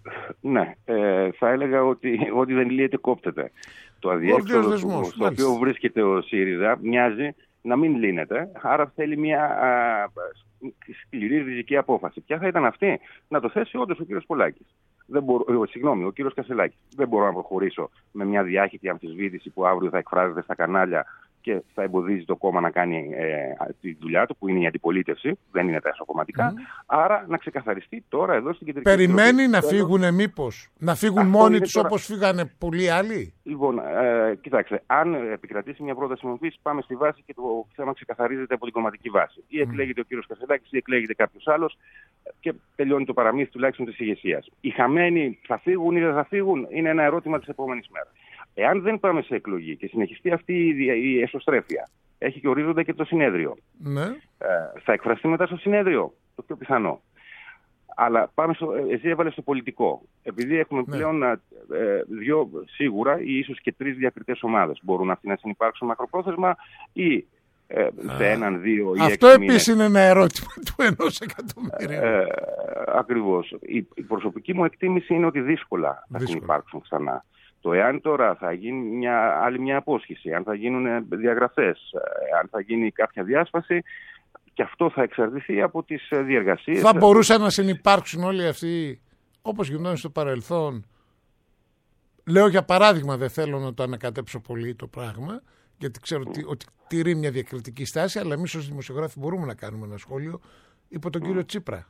Ναι, ε, θα έλεγα ότι ό,τι δεν λύεται κόπτεται. Το αδιέξοδο στο οποίο βρίσκεται ο ΣΥΡΙΖΑ μοιάζει να μην λύνεται, άρα θέλει μια α, σκληρή ριζική απόφαση. Ποια θα ήταν αυτή? Να το θέσει όντως ο κύριος Πολάκης. Δεν μπορώ, συγγνώμη, ο κύριος Κασελάκης. Δεν μπορώ να προχωρήσω με μια διάχυτη αμφισβήτηση που αύριο θα εκφράζεται στα κανάλια και θα εμποδίζει το κόμμα να κάνει ε, τη δουλειά του, που είναι η αντιπολίτευση, δεν είναι τα εσωκομματικά. Mm. Άρα να ξεκαθαριστεί τώρα εδώ στην κεντρική. Περιμένει Επιτροπή. Να φύγουν μήπως, να φύγουν αυτό μόνοι τους τώρα... όπως φύγανε πολλοί άλλοι. Λοιπόν, ε, κοιτάξτε, αν επικρατήσει μια πρόταση μορφής, πάμε στη βάση και το θέμα ξεκαθαρίζεται από την κομματική βάση. Ή εκλέγεται mm. ο κύριος Κασελάκης ή εκλέγεται κάποιος άλλος και τελειώνει το παραμύθι τουλάχιστον της ηγεσίας. Οι χαμένοι θα φύγουν ή δεν θα φύγουν, είναι ένα ερώτημα της επόμενης μέρας. Εάν δεν πάμε σε εκλογή και συνεχιστεί αυτή η εσωστρέφεια, έχει και ορίζοντα και το συνέδριο. Ναι. Ε, θα εκφραστεί μετά στο συνέδριο, το πιο πιθανό. Αλλά πάμε στο, εσύ έβαλες στο πολιτικό. Επειδή έχουμε ναι. πλέον ε, δύο σίγουρα ή ίσως και τρεις διακριτές ομάδες. Μπορούν αυτοί να συνυπάρξουν μακροπρόθεσμα ή ε, σε έναν, δύο ή αυτό επίσης είναι ένα ερώτημα του ενός εκατομμυρίου. Ε, ακριβώς. Η, η προσωπική μου εκτίμηση είναι ότι δύσκολα θα συνυπάρξουν ξανά. Το εάν τώρα θα γίνει μια, άλλη μια απόσχηση, αν θα γίνουν διαγραφές, αν θα γίνει κάποια διάσπαση, και αυτό θα εξαρτηθεί από τις διεργασίες. Θα μπορούσαν να συνυπάρξουν όλοι αυτοί όπως γινόταν στο παρελθόν. Λέω για παράδειγμα, δεν θέλω να το ανακατέψω πολύ το πράγμα, γιατί ξέρω ότι, ότι τηρεί μια διακριτική στάση, αλλά εμείς ως δημοσιογράφοι μπορούμε να κάνουμε ένα σχόλιο υπό τον κύριο Τσίπρα.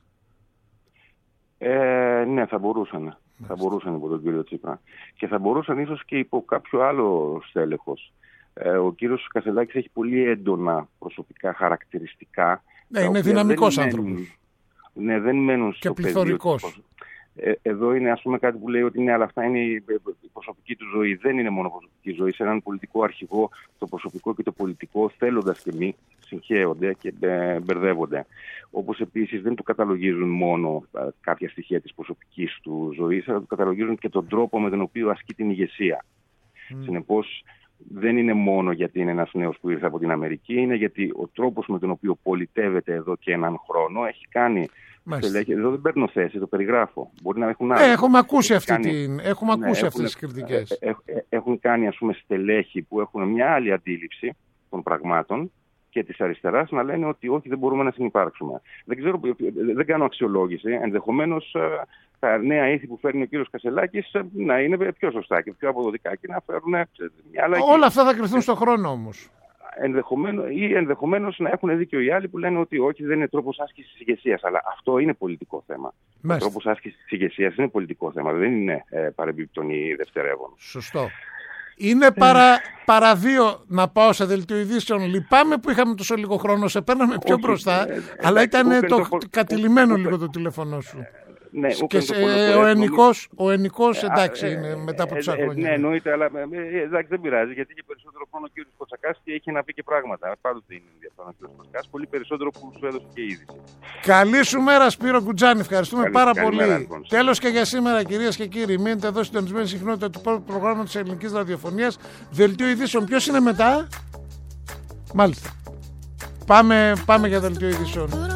Ε, ναι, θα μπορούσαν. Μάλιστα. Θα μπορούσαν υπό τον κύριο Τσίπρα. Και θα μπορούσαν ίσως και υπό κάποιο άλλο στέλεχος. Ε, ο κύριος Κασελάκης έχει πολύ έντονα προσωπικά χαρακτηριστικά. Ναι, είναι δυναμικός άνθρωπος. Ναι, δεν μένουν στο και πληθωρικός. Ε, εδώ είναι, ας πούμε, κάτι που λέει ότι ναι, αλλά αυτά είναι η προσωπική του ζωή. Δεν είναι μόνο προσωπική ζωή. Σε έναν πολιτικό αρχηγό, το προσωπικό και το πολιτικό, θέλοντας και μη, συγχέονται και ε, μπερδεύονται. Όπως επίσης δεν του καταλογίζουν μόνο ε, κάποια στοιχεία της προσωπικής του ζωής, αλλά του καταλογίζουν και τον τρόπο με τον οποίο ασκεί την ηγεσία. Mm. Συνεπώς, δεν είναι μόνο γιατί είναι ένας νέος που ήρθε από την Αμερική, είναι γιατί ο τρόπος με τον οποίο πολιτεύεται εδώ και έναν χρόνο έχει κάνει. Στελέχη, εδώ δεν παίρνω θέση, το περιγράφω. Μπορεί να έχουν ε, έχουμε ακούσει, αυτή κάνει, την, έχουμε ναι, ακούσει έχουν, αυτές τις κριτικές. Ε, ε, έχουν κάνει, ας πούμε, στελέχη που έχουν μια άλλη αντίληψη των πραγμάτων και της αριστεράς να λένε ότι όχι, δεν μπορούμε να συνυπάρξουμε. Δεν ξέρω, δεν κάνω αξιολόγηση. Ενδεχομένως τα νέα ήθη που φέρνει ο κύριος Κασελάκης να είναι πιο σωστά και πιο αποδοτικά και να φέρουν μια άλλα. Όλα αυτά θα κρυθούν στον χρόνο όμως. Ενδεχομένως, ή ενδεχομένως να έχουν δίκιο οι άλλοι που λένε ότι όχι, δεν είναι τρόπος άσκησης της ηγεσίας. Αλλά αυτό είναι πολιτικό θέμα. Ο τρόπος άσκησης της ηγεσίας είναι πολιτικό θέμα. Δεν είναι ε, παρεμπιπτόν ή δευτερεύον. Σωστό. Είναι παρά, παρά δύο να πάω σε δελτίο ειδήσεων. Λυπάμαι που είχαμε τόσο λίγο χρόνο. Σε παίρναμε πιο όχι, μπροστά. Ε, αλλά ήταν το, το, κατηλημένο το, λίγο το τηλέφωνο σου. Ναι, και σε, ε, ο ενικός, ο ενικός εντάξει ε, είναι μετά από τόσα χρόνια. Ναι, εννοείται, αλλά ε, εντάξει, δεν πειράζει, γιατί είχε περισσότερο χρόνο ο κ. Κοτσακάς και είχε να πει και πράγματα. Πάντοτε είναι ενδιαφέρον ο κ. Κοτσακάς, πολύ περισσότερο που σου έδωσε και είδηση. Καλή σου μέρα, Σπύρο Κουτζάνη, ευχαριστούμε καλή, πάρα καλή πολύ. Μέρα, τέλος και για σήμερα, κυρίες και κύριοι, μείνετε εδώ συντονισμένη συχνότητα του πρώτου προγράμματος της ελληνικής ραδιοφωνίας. Δελτίο ειδήσεων, ποιος είναι μετά? Μάλιστα. Πάμε, πάμε για δελτίο ειδήσεων.